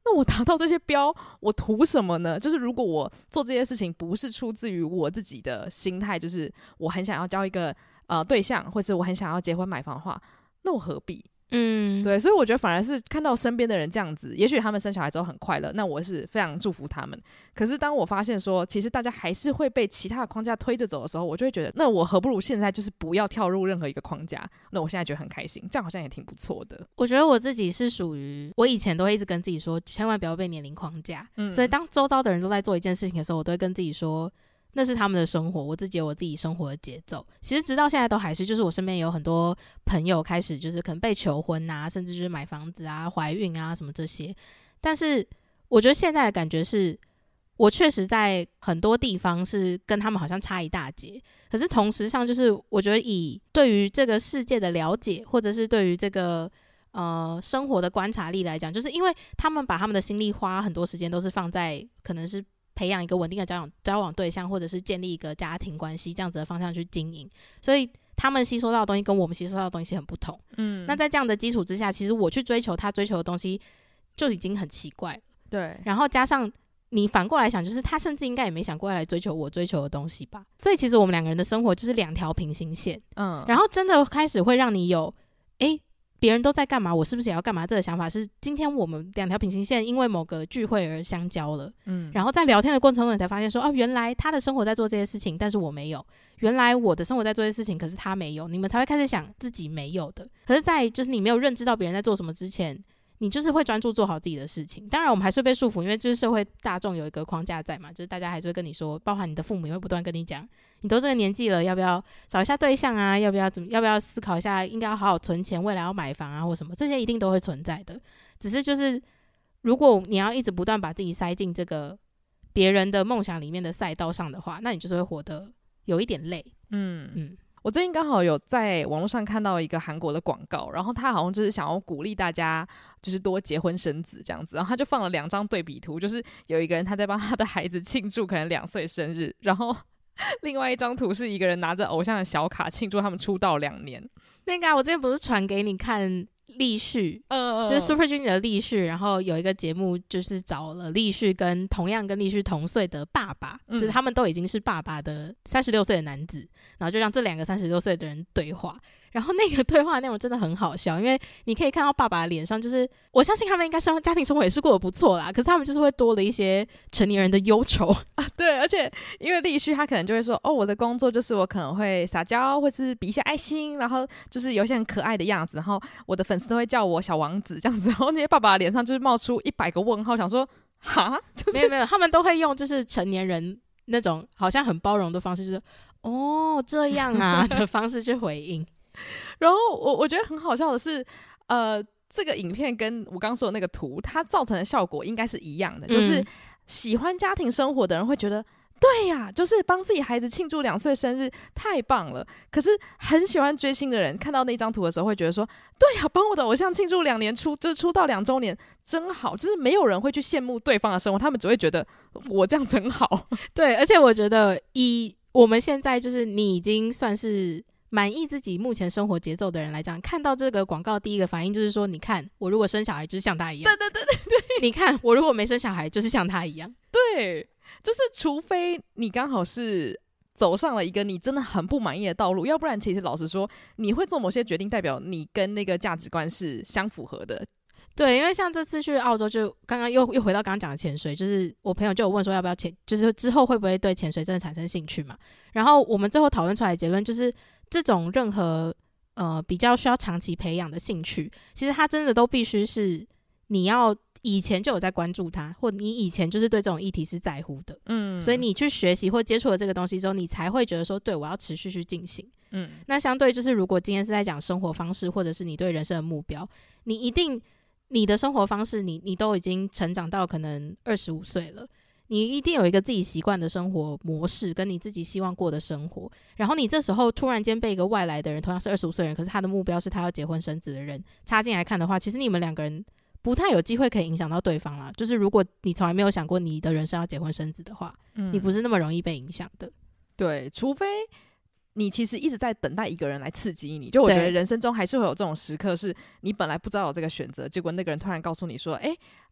那我达到这些标我图什么呢？就是如果我做这些事情不是出自于我自己的心态，就是我很想要交一个对象，或是我很想要结婚买房的话，那我何必？对，所以我觉得反而是看到身边的人这样子，也许他们生小孩之后很快乐，那我是非常祝福他们。可是当我发现说其实大家还是会被其他的框架推着走的时候，我就会觉得那我何不如现在就是不要跳入任何一个框架，那我现在觉得很开心，这样好像也挺不错的。 我觉得我自己是属于我以前都会一直跟自己说千万不要被年龄框架，所以当周遭的人都在做一件事情的时候，我都会跟自己说那是他们的生活，我自己有我自己生活的节奏。其实直到现在都还是，就是我身边有很多朋友开始就是可能被求婚啊，甚至就是买房子啊、怀孕啊什么这些。但是我觉得现在的感觉是，我确实在很多地方是跟他们好像差一大截。可是同时上，就是我觉得以对于这个世界的了解，或者是对于这个生活的观察力来讲，就是因为他们把他们的心力花很多时间都是放在可能是培养一个稳定的交往对象，或者是建立一个家庭关系这样子的方向去经营，所以他们吸收到的东西跟我们吸收到的东西很不同。那在这样的基础之下，其实我去追求他追求的东西就已经很奇怪了。 对， 然后加上你反过来想，就是他甚至应该也没想过要来追求我追求的东西吧。所以其实我们两个人的生活就是两条平行线。然后真的开始会让你有别人都在干嘛，我是不是也要干嘛？这个想法是今天我们两条平行线因为某个聚会而相交了。然后在聊天的过程中，你才发现说，原来他的生活在做这些事情，但是我没有；原来我的生活在做这些事情，可是他没有。你们才会开始想自己没有的。可是，在就是你没有认知到别人在做什么之前，你就是会专注做好自己的事情。当然，我们还是会被束缚，因为就是社会大众有一个框架在嘛，就是大家还是会跟你说，包含你的父母也会不断跟你讲。你都这个年纪了，要不要找一下对象啊？要不要思考一下，应该要好好存钱，未来要买房啊，或什么，这些一定都会存在的。只是就是，如果你要一直不断把自己塞进这个别人的梦想里面的赛道上的话，那你就是会活得有一点累。 我最近刚好有在网络上看到一个韩国的广告，然后他好像就是想要鼓励大家就是多结婚生子这样子，然后他就放了2张对比图，就是有一个人他在帮他的孩子庆祝可能2岁生日，然后另外一张图是一个人拿着偶像的小卡庆祝他们出道2年。 那个我之前不是传给你看立旭，就是 Super Junior 的立旭，然后有一个节目就是找了立旭跟同样跟立旭同岁的爸爸，就是他们都已经是爸爸的36岁的男子，然后就让这2个36岁的人对话。然后那个对话内容真的很好笑，因为你可以看到爸爸的脸上，就是我相信他们应该家庭生活也是过得不错啦，可是他们就是会多了一些成年人的忧愁啊。对，而且因为立旭他可能就会说，我的工作就是我可能会撒娇，或是比一下爱心，然后就是有一些很可爱的样子，然后我的粉丝都会叫我小王子这样子，然后那些爸爸的脸上就是冒出100个问号，想说哈，就是没有，他们都会用就是成年人那种好像很包容的方式，就是这样啊的方式去回应。 然后我觉得很好笑的是，这个影片跟我刚说的那个图，它造成的效果应该是一样的，就是喜欢家庭生活的人会觉得，对呀，就是帮自己孩子庆祝2岁生日太棒了。可是很喜欢追星的人看到那张图的时候会觉得说，对呀，帮我的偶像庆祝2年就是出道2周年真好。就是没有人会去羡慕对方的生活，他们只会觉得我这样真好。 对，而且我觉得以我们现在就是你已经算是满意自己目前生活节奏的人来讲，看到这个广告第一个反应就是说，你看我如果生小孩就是像他一样， 对， 你看我如果没生小孩就是像他一样。 对，就是除非你刚好是走上了一个你真的很不满意的道路，要不然其实老实说，你会做某些决定代表你跟那个价值观是相符合的。 对，因为像这次去澳洲，就刚刚又回到刚刚讲的潜水，就是我朋友就有问说要不要就是之后会不会对潜水真的产生兴趣嘛？然后我们最后讨论出来的结论就是，这种任何比较需要长期培养的兴趣，其实它真的都必须是你要以前就有在关注它，或你以前就是对这种议题是在乎的，所以你去学习或接触了这个东西之后，你才会觉得说，对，我要持续去进行。那相对就是如果今天是在讲生活方式，或者是你对人生的目标，你一定你的生活方式你都已经成长到可能25岁了，你一定有一个自己习惯的生活模式跟你自己希望过的生活，然后你这时候突然间被一个外来的人，同样是25岁的人，可是他的目标是他要结婚生子的人插进来看的话，其实你们2个人不太有机会可以影响到对方啦。就是如果你从来没有想过你的人生要结婚生子的话，你不是那么容易被影响的。 对，除非你其实一直在等待一个人来刺激你，就我觉得人生中还是会有这种时刻，是你本来不知道有这个选择，结果那个人突然告诉你说，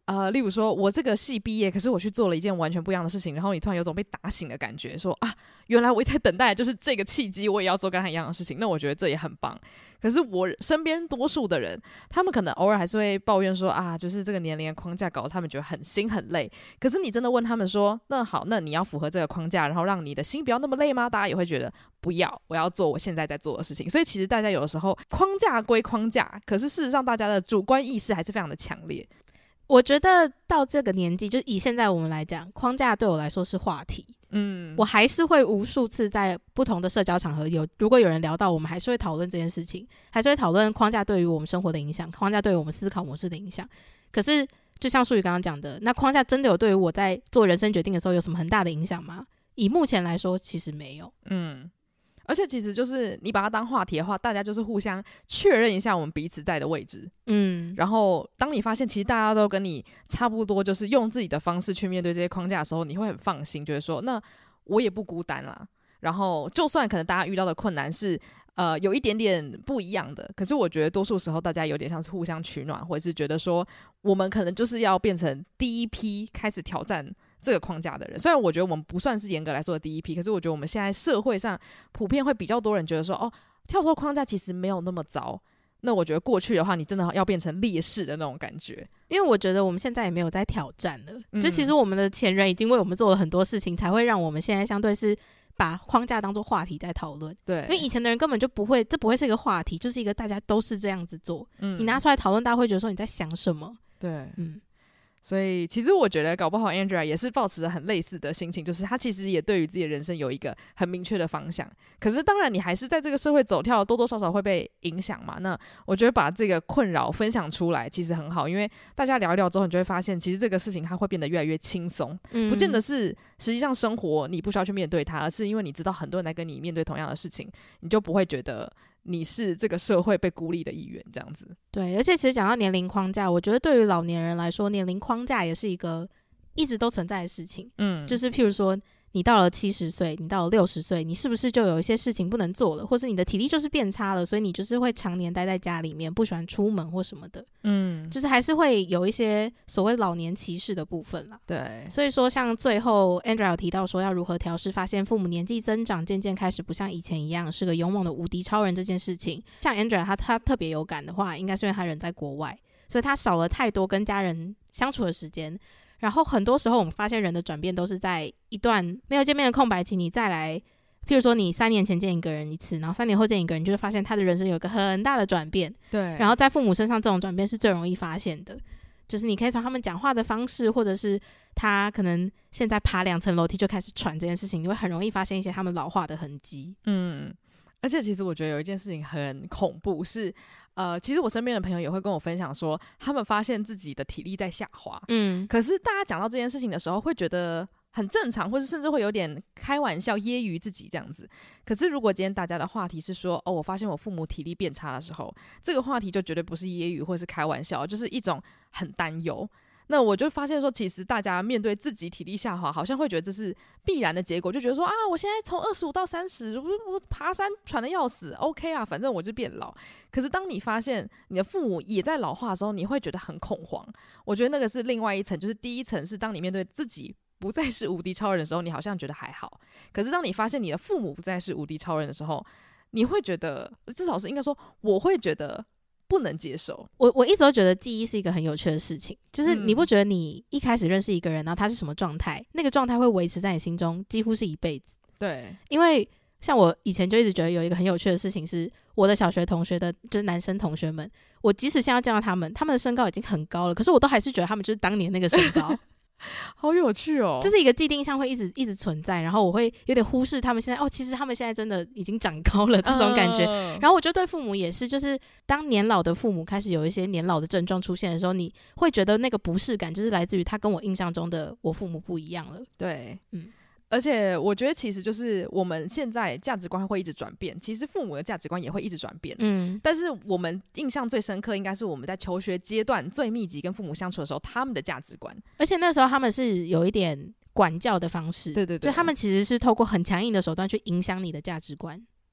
例如说我这个系毕业，可是我去做了一件完全不一样的事情，然后你突然有种被打醒的感觉，说啊，原来我一直在等待的就是这个契机，我也要做跟他一样的事情，那我觉得这也很棒。可是我身边多数的人，他们可能偶尔还是会抱怨说啊，就是这个年龄的框架搞得他们觉得很心很累。可是你真的问他们说，那好，那你要符合这个框架，然后让你的心不要那么累吗？大家也会觉得不要，我要做我现在在做的事情。所以其实大家有的时候框架归框架，可是事实上大家的主观意识还是非常的强烈。 我觉得到这个年纪，就以现在我们来讲，框架对我来说是话题。我还是会无数次在不同的社交场合如果有人聊到，我们还是会讨论这件事情，还是会讨论框架对于我们生活的影响，框架对于我们思考模式的影响。可是就像淑宇刚刚讲的，那框架真的有对于我在做人生决定的时候有什么很大的影响吗？以目前来说，其实没有。 而且其实就是你把它当话题的话，大家就是互相确认一下我们彼此在的位置。然后当你发现其实大家都跟你差不多，就是用自己的方式去面对这些框架的时候，你会很放心，觉得说那我也不孤单啦。然后就算可能大家遇到的困难是有一点点不一样的，可是我觉得多数时候大家有点像是互相取暖，或者是觉得说我们可能就是要变成第一批开始挑战这个框架的人。虽然我觉得我们不算是严格来说的第一批，可是我觉得我们现在社会上普遍会比较多人觉得说，哦，跳脱框架其实没有那么糟。那我觉得过去的话，你真的要变成烈士的那种感觉。 因为我觉得我们现在也没有在挑战了，就其实我们的前人已经为我们做了很多事情，才会让我们现在相对是把框架当作话题在讨论。 对， 因为以前的人根本就不会，这不会是一个话题，就是一个大家都是这样子做。你拿出来讨论，大家会觉得说你在想什么。 对，所以其实我觉得搞不好 Andrea 也是抱持着很类似的心情，就是他其实也对于自己的人生有一个很明确的方向。可是当然你还是在这个社会走跳，多多少少会被影响嘛。那我觉得把这个困扰分享出来其实很好，因为大家聊一聊之后，你就会发现其实这个事情它会变得越来越轻松。不见得是实际上生活你不需要去面对它，而是因为你知道很多人在跟你面对同样的事情，你就不会觉得你是这个社会被孤立的一员这样子。 对，而且其实讲到年龄框架，我觉得对于老年人来说，年龄框架也是一个一直都存在的事情。就是譬如说你到了70岁，你到了60岁，你是不是就有一些事情不能做了，或是你的体力就是变差了，所以你就是会常年待在家里面，不喜欢出门或什么的。就是还是会有一些所谓老年歧视的部分啦。 对， 所以说像最后 Andrea 有提到说要如何调试发现父母年纪增长，渐渐开始不像以前一样是个勇猛的无敌超人这件事情，像 Andrea 他特别有感的话，应该是因为他人在国外，所以他少了太多跟家人相处的时间。然后很多时候我们发现人的转变都是在一段没有见面的空白期，你再来譬如说你3年前见一个人一次，然后3年后见一个人，你就会发现他的人生有一个很大的转变。 对， 然后在父母身上这种转变是最容易发现的，就是你可以从他们讲话的方式，或者是他可能现在爬2层楼梯就开始喘这件事情，你会很容易发现一些他们老化的痕迹。 而且其实我觉得有一件事情很恐怖是其实我身边的朋友也会跟我分享说，他们发现自己的体力在下滑。可是大家讲到这件事情的时候会觉得很正常，或者甚至会有点开玩笑揶揄自己这样子。可是如果今天大家的话题是说，我发现我父母体力变差的时候，这个话题就绝对不是揶揄或是开玩笑，就是一种很担忧。那我就发现说，其实大家面对自己体力下滑，好像会觉得这是必然的结果，就觉得说我现在从25到30，我爬山喘得要死 ，OK 啦，反正我就变老。可是当你发现你的父母也在老化的时候，你会觉得很恐慌。我觉得那个是另外一层，就是第一层是当你面对自己不再是无敌超人的时候，你好像觉得还好。可是当你发现你的父母不再是无敌超人的时候，你会觉得，至少是应该说，我会觉得不能接受。 我一直都觉得记忆是一个很有趣的事情，就是你不觉得你一开始认识一个人，然后他是什么状态，那个状态会维持在你心中几乎是一辈子。 对， 因为像我以前就一直觉得有一个很有趣的事情是，我的小学同学的就是男生同学们，我即使现在见到他们的身高已经很高了，可是我都还是觉得他们就是当年那个身高。 好有趣哦， 就是一个既定印象会一直存在，然后我会有点忽视他们现在其实他们现在真的已经长高了这种感觉。然后我觉得对父母也是，就是当年老的父母开始有一些年老的症状出现的时候，你会觉得那个不适感就是来自于他跟我印象中的我父母不一样了。 对，而且我觉得其实就是我们现在价值观会一直转变，其实父母的价值观也会一直转变。但是我们印象最深刻应该是我们在求学阶段最密集跟父母相处的时候，他们的价值观。 而且那时候他们是有一点管教的方式， 对， 就他们其实是透过很强硬的手段去影响你的价值观。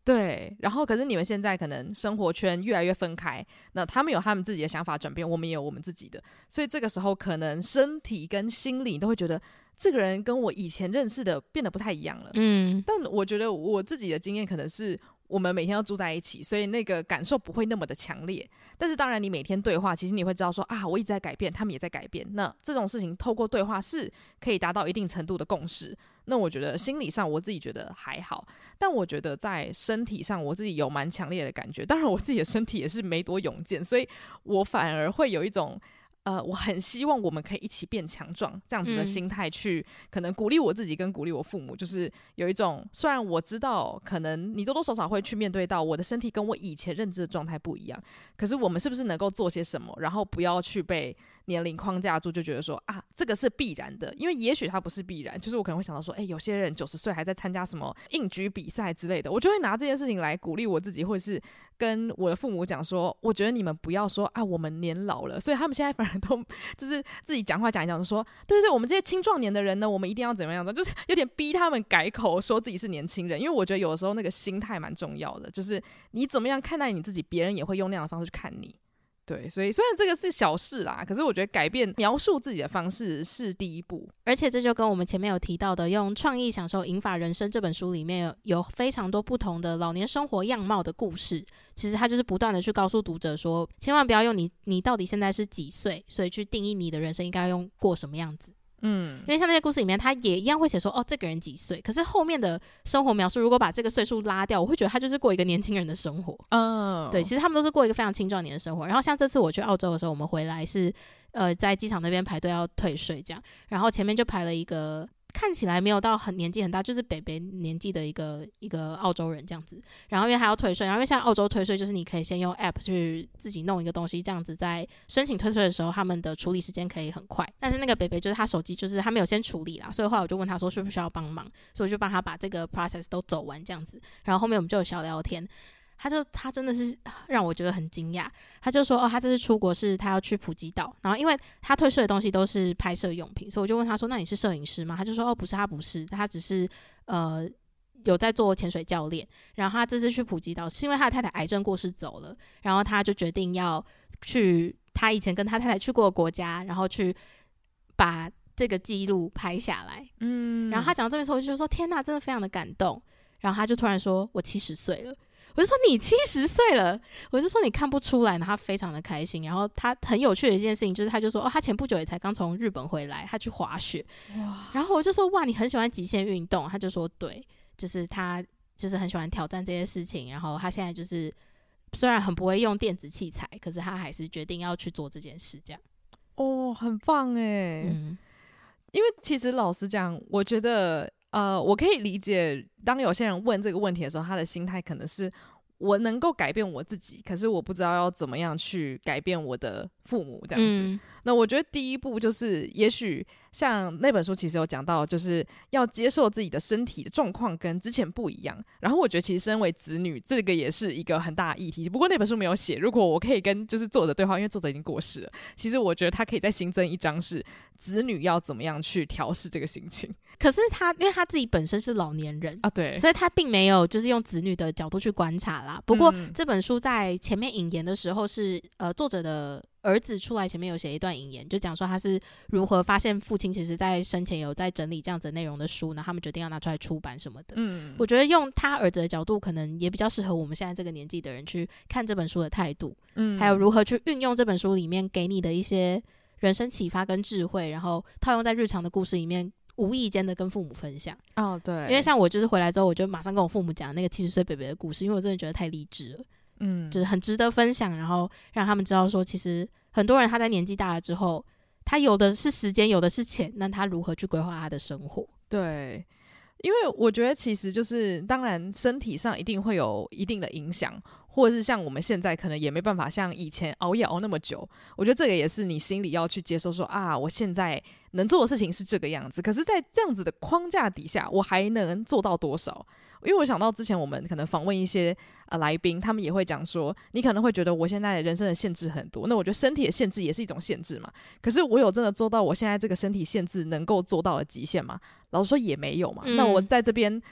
对，然后可是你们现在可能生活圈越来越分开，那他们有他们自己的想法转变，我们也有我们自己的，所以这个时候可能身体跟心理都会觉得这个人跟我以前认识的变得不太一样了。但我觉得我自己的经验可能是我们每天都住在一起，所以那个感受不会那么的强烈。但是当然你每天对话，其实你会知道说啊，我一直在改变，他们也在改变，那这种事情透过对话是可以达到一定程度的共识。那我觉得心理上我自己觉得还好，但我觉得在身体上我自己有蛮强烈的感觉。当然我自己的身体也是没多勇健，所以我反而会有一种我很希望我们可以一起变强壮这样子的心态去可能鼓励我自己跟鼓励我父母，就是有一种虽然我知道可能你多多少少会去面对到我的身体跟我以前认知的状态不一样，可是我们是不是能够做些什么，然后不要去被年龄框架住，就觉得说啊这个是必然的，因为也许它不是必然，就是我可能会想到说有些人90岁还在参加什么硬举比赛之类的，我就会拿这件事情来鼓励我自己，或者是跟我的父母讲说我觉得你们不要说啊我们年老了，所以他们现在反而都就是自己讲话讲一讲就说对对对，我们这些青壮年的人呢，我们一定要怎么样的，就是有点逼他们改口说自己是年轻人。因为我觉得有的时候那个心态蛮重要的，就是你怎么样看待你自己，别人也会用那样的方式去看你。对，所以虽然这个是小事啦，可是我觉得改变描述自己的方式是第一步。 而且这就跟我们前面有提到的用创意享受银发人生这本书里面有非常多不同的老年生活样貌的故事，其实他就是不断的去告诉读者说千万不要用你到底现在是几岁所以去定义你的人生应该用过什么样子。因为像那些故事里面他也一样会写说这个人几岁，可是后面的生活描述如果把这个岁数拉掉，我会觉得他就是过一个年轻人的生活。对，其实他们都是过一个非常青壮年的生活。然后像这次我去澳洲的时候，我们回来是在机场那边排队要退税这样，然后前面就排了一个看起来没有到很年纪很大，就是北北年纪的一个澳洲人这样子。然后因为他要退税，然后因为现在澳洲退税就是你可以先用 app 去自己弄一个东西，这样子在申请退税的时候他们的处理时间可以很快。但是那个北北就是他手机就是他没有先处理啦，所以后来我就问他说需不需要帮忙，所以我就帮他把这个 process 都走完这样子。然后后面我们就有小聊天，他真的是让我觉得很惊讶。他就说他这次出国是他要去普吉岛，然后因为他退税的东西都是拍摄用品，所以我就问他说那你是摄影师吗？他就说不是，他不是，他只是有在做潜水教练。然后他这次去普吉岛是因为他的太太癌症过世走了，然后他就决定要去他以前跟他太太去过的国家，然后去把这个记录拍下来。然后他讲到这边的时候我就说天哪，真的非常的感动。然后他就突然说我70岁了。我就说你70岁了，我就说你看不出来。然后他非常的开心。然后他很有趣的一件事情就是他就说他前不久也才刚从日本回来，他去滑雪。然后我就说哇你很喜欢极限运动，他就说对，就是他就是很喜欢挑战这些事情。然后他现在就是虽然很不会用电子器材，可是他还是决定要去做这件事这样。 很棒耶。因为其实老实讲我觉得我可以理解当有些人问这个问题的时候，他的心态可能是我能够改变我自己，可是我不知道要怎么样去改变我的父母这样子。那我觉得第一步就是也许像那本书其实有讲到，就是要接受自己的身体的状况跟之前不一样。然后我觉得其实身为子女这个也是一个很大的议题，不过那本书没有写，如果我可以跟就是作者对话，因为作者已经过世了，其实我觉得他可以再新增一章是子女要怎么样去调试这个心情。 可是因为他自己本身是老年人对， 所以他并没有就是用子女的角度去观察啦。不过这本书在前面引言的时候是作者的儿子出来前面有写一段引言，就讲说他是如何发现父亲其实在生前有在整理这样子内容的书，然后他们决定要拿出来出版什么的。我觉得用他儿子的角度可能也比较适合我们现在这个年纪的人去看这本书的态度，还有如何去运用这本书里面给你的一些人生启发跟智慧，然后套用在日常的故事里面无意间的跟父母分享。 对， 因为像我就是回来之后我就马上跟我父母讲那个70岁北北的故事，因为我真的觉得太励志了。就是很值得分享，然后让他们知道说其实很多人他在年纪大了之后他有的是时间有的是钱，那他如何去规划他的生活。 对，因为我觉得其实就是当然身体上一定会有一定的影响，或者是像我们现在可能也没办法像以前熬夜熬那么久，我觉得这个也是你心里要去接受说我现在能做的事情是这个样子，可是在这样子的框架底下我还能做到多少。因为我想到之前我们可能访问一些来宾，他们也会讲说你可能会觉得我现在人生的限制很多，那我觉得身体的限制也是一种限制嘛，可是我有真的做到我现在这个身体限制能够做到的极限吗？老实说也没有嘛。那我在这边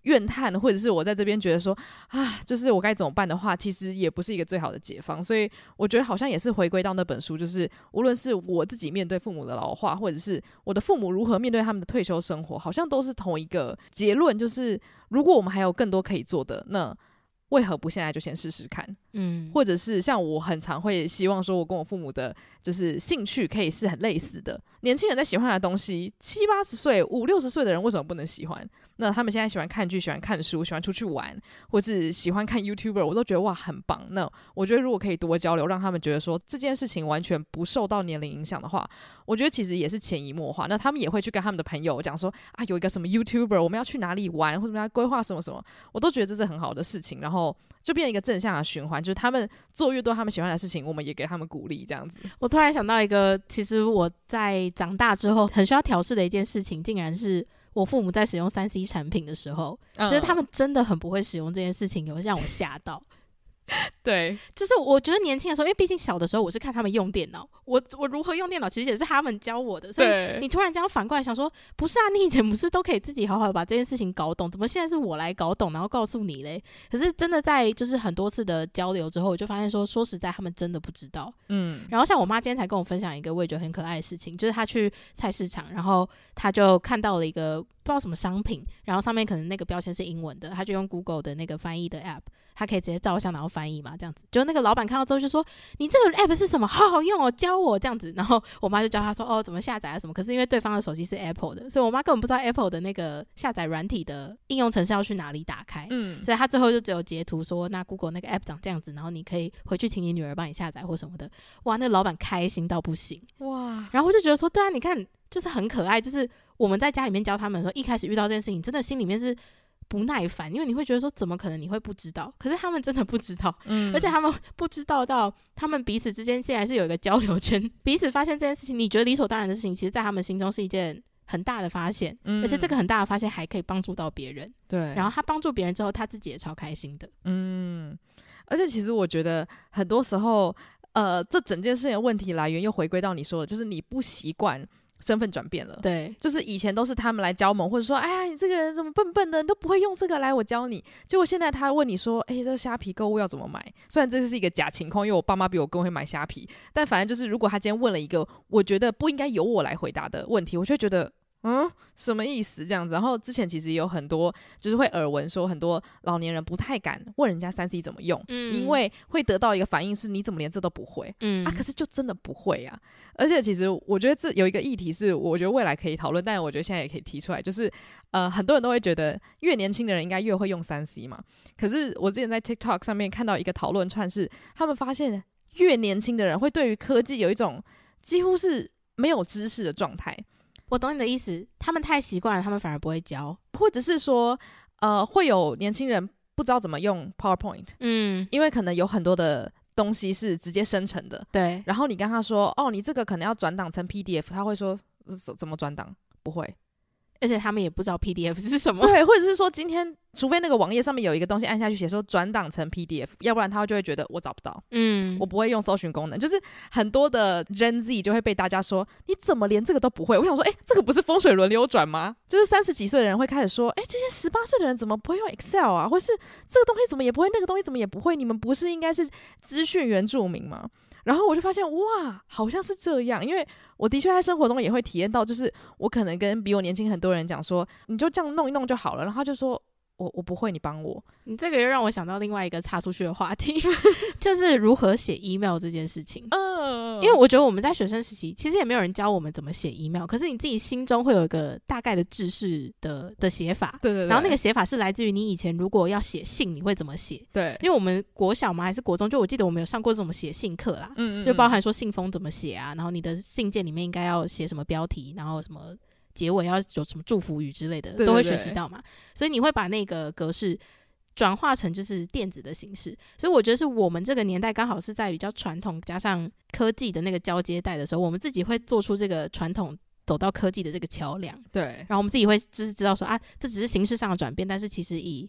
怨叹，或者是我在这边觉得说啊，就是我该怎么办的话，其实也不是一个最好的解方。所以我觉得好像也是回归到那本书，就是无论是我自己面对父母的老化，或者是我的父母如何面对他们的退休生活，好像都是同一个结论，就是如果我们还有更多可以做的，那为何不现在就先试试看？或者是像我很常会希望说，我跟我父母的就是兴趣可以是很类似的。年轻人在喜欢的东西，70、80岁、50、60岁的人为什么不能喜欢？那他们现在喜欢看剧、喜欢看书、喜欢出去玩，或是喜欢看 YouTuber， 我都觉得哇很棒。那我觉得如果可以多交流，让他们觉得说这件事情完全不受到年龄影响的话，我觉得其实也是潜移默化。那他们也会去跟他们的朋友讲说啊，有一个什么 YouTuber， 我们要去哪里玩，或者要规划什么什么，我都觉得这是很好的事情。然后就变成一个正向的循环，就是他们做越多他们喜欢的事情，我们也给他们鼓励，这样子。 我突然想到一个，其实我在长大之后很需要调试的一件事情，竟然是我父母在使用3C 产品的时候，就是他们真的很不会使用这件事情，有让我吓到。 对， 就是我觉得年轻的时候，因为毕竟小的时候我是看他们用电脑，我如何用电脑其实也是他们教我的，所以你突然这样反过来想说，不是啊，你以前不是都可以自己好好的把这件事情搞懂，怎么现在是我来搞懂然后告诉你嘞？可是真的在就是很多次的交流之后，我就发现说实在他们真的不知道。然后像我妈今天才跟我分享一个我也觉得很可爱的事情，就是她去菜市场，然后她就看到了一个不知道什么商品，然后上面可能那个标签是英文的，她就用 Google 的那个翻译的 app， 她可以直接照相然后翻译嘛，这样子。就那个老板看到之后就说，你这个 app 是什么？好好用哦，教我这样子。然后我妈就教她说，哦，怎么下载啊什么。可是因为对方的手机是 Apple 的，所以我妈根本不知道 Apple 的那个下载软体的应用程式要去哪里打开。所以她最后就只有截图说，那 Google 那个 app 长这样子，然后你可以回去请你女儿帮你下载或什么的。哇，那个老板开心到不行。哇！然后我就觉得说，对啊，你看就是很可爱，就是我们在家里面教他们的时候，一开始遇到这件事情，真的心里面是不耐烦，因为你会觉得说怎么可能你会不知道，可是他们真的不知道。而且他们不知道到他们彼此之间竟然是有一个交流圈，彼此发现这件事情你觉得理所当然的事情，其实在他们心中是一件很大的发现。而且这个很大的发现还可以帮助到别人。对，然后他帮助别人之后他自己也超开心的。 而且其实我觉得很多时候这整件事情的问题来源又回归到你说的，就是你不习惯身份转变了。对，就是以前都是他们来教我们，或者说哎呀你这个人怎么笨笨的，你都不会用这个，来我教你。结果现在他问你说这个虾皮购物要怎么买，虽然这是一个假情况，因为我爸妈比我更会买虾皮，但反正就是如果他今天问了一个我觉得不应该由我来回答的问题，我就会觉得什么意思这样子。然后之前其实也有很多就是会耳闻说很多老年人不太敢问人家 3C 怎么用，因为会得到一个反应是你怎么连这都不会可是就真的不会啊。而且其实我觉得这有一个议题是我觉得未来可以讨论，但我觉得现在也可以提出来，就是很多人都会觉得越年轻的人应该越会用 3C 嘛。可是我之前在 TikTok 上面看到一个讨论串是他们发现越年轻的人会对于科技有一种几乎是没有知识的状态。 我懂你的意思，他们太习惯了，他们反而不会教， 或者是说会有年轻人不知道怎么用 PowerPoint，因为可能有很多的东西是直接生成的。对，然后你跟他说你这个可能要转档成 PDF， 他会说怎么转档？不会。 而且他们也不知道 PDF 是什么。 对，或者是说今天除非那个网页上面有一个东西按下去写说转档成 PDF， 要不然他就会觉得我找不到，我不会用搜寻功能。就是很多的 Gen Z 就会被大家说你怎么连这个都不会。我想说这个不是风水轮流转吗？就是30几岁的人会开始说这些18岁的人怎么不会用 Excel 啊，或是这个东西怎么也不会，那个东西怎么也不会，你们不是应该是资讯原住民吗？然后我就发现哇好像是这样，因为我的确在生活中也会体验到，就是我可能跟比我年轻很多人讲说你就这样弄一弄就好了，然后他就说我不会，你帮我。 你这个又让我想到另外一个插出去的话题就是如何写 email 这件事情。因为我觉得我们在学生时期其实也没有人教我们怎么写 email， 可是你自己心中会有一个大概的制式的写法。对对对。然后那个写法是来自于你以前如果要写信你会怎么写。对。因为我们国小嘛还是国中，就我记得我们有上过这种写信课啦。就包含说信封怎么写啊，然后你的信件里面应该要写什么标题，然后什么结尾要有什么祝福语之类的，对对对，都会学习到嘛。所以你会把那个格式转化成就是电子的形式。所以我觉得是我们这个年代刚好是在比较传统加上科技的那个交接带的时候，我们自己会做出这个传统走到科技的这个桥梁。对，然后我们自己会就是知道说这只是形式上的转变，但是其实以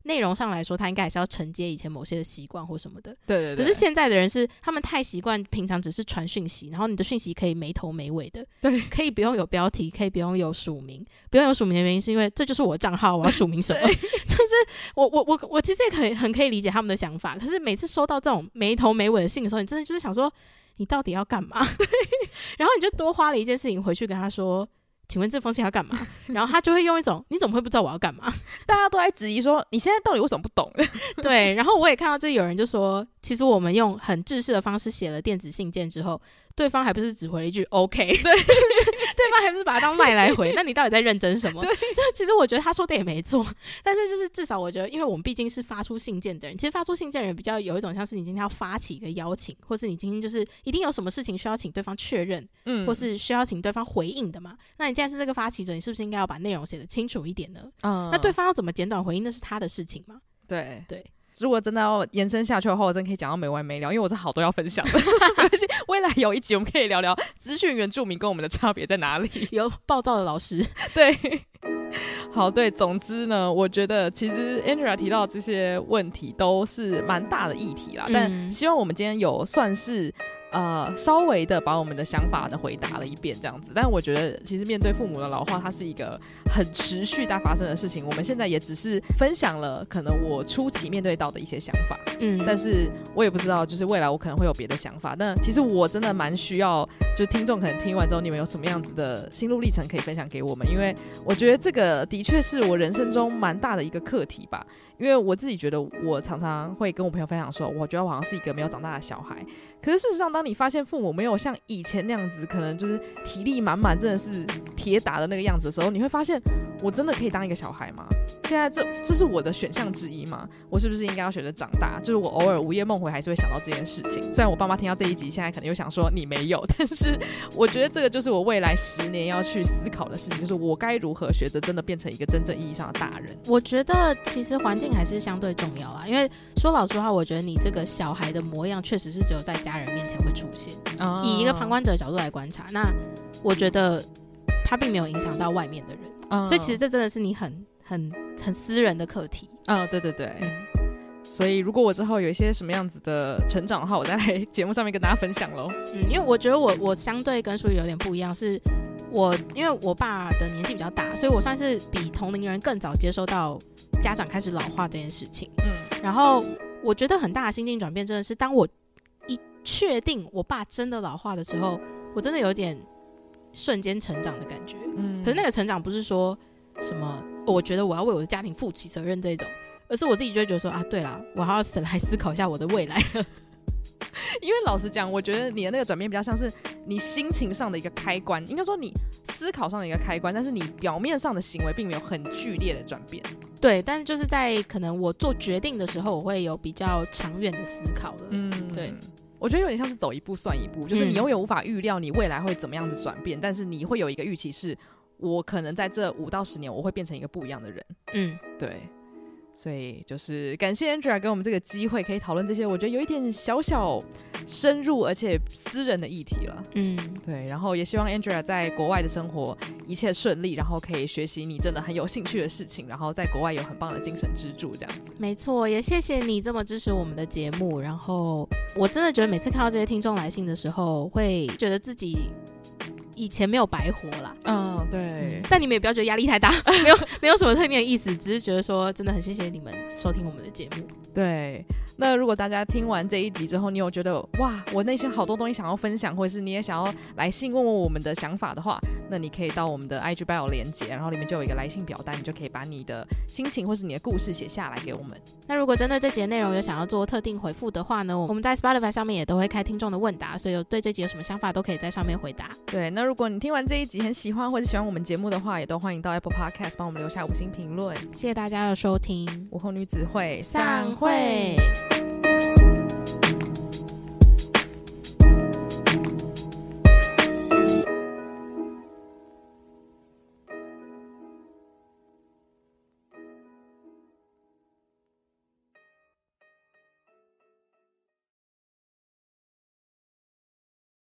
内容上来说，他应该还是要承接以前某些的习惯或什么的。 对对对。 可是现在的人是他们太习惯平常只是传讯息，然后你的讯息可以没头没尾的， 对， 可以不用有标题，可以不用有署名。不用有署名的原因是因为这就是我的账号，我要署名什么？就是我其实也很可以理解他们的想法。可是每次收到这种没头没尾的信的时候，你真的就是想说，你到底要干嘛？然后你就多花了一件事情回去跟他说，请问这封信要干嘛？然后他就会用一种你怎么会不知道我要干嘛？ 大家都在质疑说你现在到底为什么不懂？ 对，然后我也看到就有人就说，其实我们用很制式的方式写了电子信件之后，对方还不是只回了一句 OK， 对，对方还不是把它当麦来回，那你到底在认真什么？就其实我觉得他说的也没错，但是就是至少我觉得，因为我们毕竟是发出信件的人，其实发出信件的人比较有一种像是你今天要发起一个邀请，或是你今天就是一定有什么事情需要请对方确认，或是需要请对方回应的嘛。那你既然是这个发起者，你是不是应该要把内容写得清楚一点呢？那对方要怎么简短回应，那是他的事情嘛。 对对。 如果真的要延伸下去的话，我真的可以讲到没完没了，因为我这好多要分享的。而且未来有一集我们可以聊聊资讯原住民跟我们的差别在哪里。 有暴躁的老师， 对，好，对，总之呢，我觉得其实 Andrea 提到这些问题都是蛮大的议题啦，但希望我们今天有算是稍微的把我们的想法的回答了一遍这样子。但我觉得其实面对父母的老化，它是一个很持续在发生的事情。我们现在也只是分享了可能我初期面对到的一些想法，但是我也不知道就是未来我可能会有别的想法。但其实我真的蛮需要，就听众可能听完之后，你们有什么样子的心路历程可以分享给我们，因为我觉得这个的确是我人生中蛮大的一个课题吧。因为我自己觉得我常常会跟我朋友分享说，我觉得我好像是一个没有长大的小孩，可是事实上当你发现父母没有像以前那样子可能就是体力满满真的是铁打的那个样子的时候，你会发现我真的可以当一个小孩吗？现在这是我的选项之一吗？我是不是应该要选择长大？就是我偶尔午夜梦回还是会想到这件事情。虽然我爸妈听到这一集现在可能又想说你没有，但是我觉得这个就是我未来10年要去思考的事情，就是我该如何学着真的变成一个真正意义上的大人。 我觉得其实环境还是相对重要啦，因为说老实话，我觉得你这个小孩的模样确实是只有在家人面前会出现。以一个旁观者的角度来观察，那我觉得他并没有影响到外面的人，所以其实这真的是你很私人的课题。 对对对。所以如果我之后有一些什么样子的成长的话，我再来节目上面跟大家分享咯。 因为我觉得我相对跟淑宇有点不一样，是因为我爸的年纪比较大，所以我算是比同龄人更早接收到家长开始老化这件事情。然后我觉得很大的心境转变真的是当我一确定我爸真的老化的时候，我真的有点瞬间成长的感觉。可是那个成长不是说什么我觉得我要为我的家庭负起责任这种，而是我自己就会觉得说对啦，我还要来思考一下我的未来了。 因为老实讲，我觉得你的那个转变比较像是你心情上的一个开关，应该说你思考上的一个开关，但是你表面上的行为并没有很剧烈的转变。 对，但是就是在可能我做决定的时候，我会有比较长远的思考了。对， 我觉得有点像是走一步算一步，就是你永远无法预料你未来会怎么样子转变，但是你会有一个预期是，我可能在这5到10年我会变成一个不一样的人。对。所以就是感谢 Andrea 给我们这个机会，可以讨论这些我觉得有一点小小深入而且私人的议题了。对，然后也希望 Andrea 在国外的生活一切顺利，然后可以学习你真的很有兴趣的事情，然后在国外有很棒的精神支柱这样子。 没错，也谢谢你这么支持我们的节目，然后我真的觉得每次看到这些听众来信的时候，会觉得自己以前没有白活啦。 对。 但你们也不要觉得压力太大，没有什么特别的意思，只是觉得说真的很谢谢你们收听我们的节目。 对，那如果大家听完这一集之后，你有觉得哇，我内心好多东西想要分享，或者是你也想要来信问问我们的想法的话，那你可以到我们的 IG bio 连结，然后里面就有一个来信表单，你就可以把你的心情或是你的故事写下来给我们。 那如果针对这集的内容有想要做特定回复的话呢，我们在 Spotify 上面也都会开听众的问答，所以有对这集有什么想法都可以在上面回答。 对，那如果你听完这一集很喜欢或者喜欢我们节目的话，也都欢迎到 Apple Podcast 帮我们留下5星评论。 谢谢大家的收听， 午后女子会散会。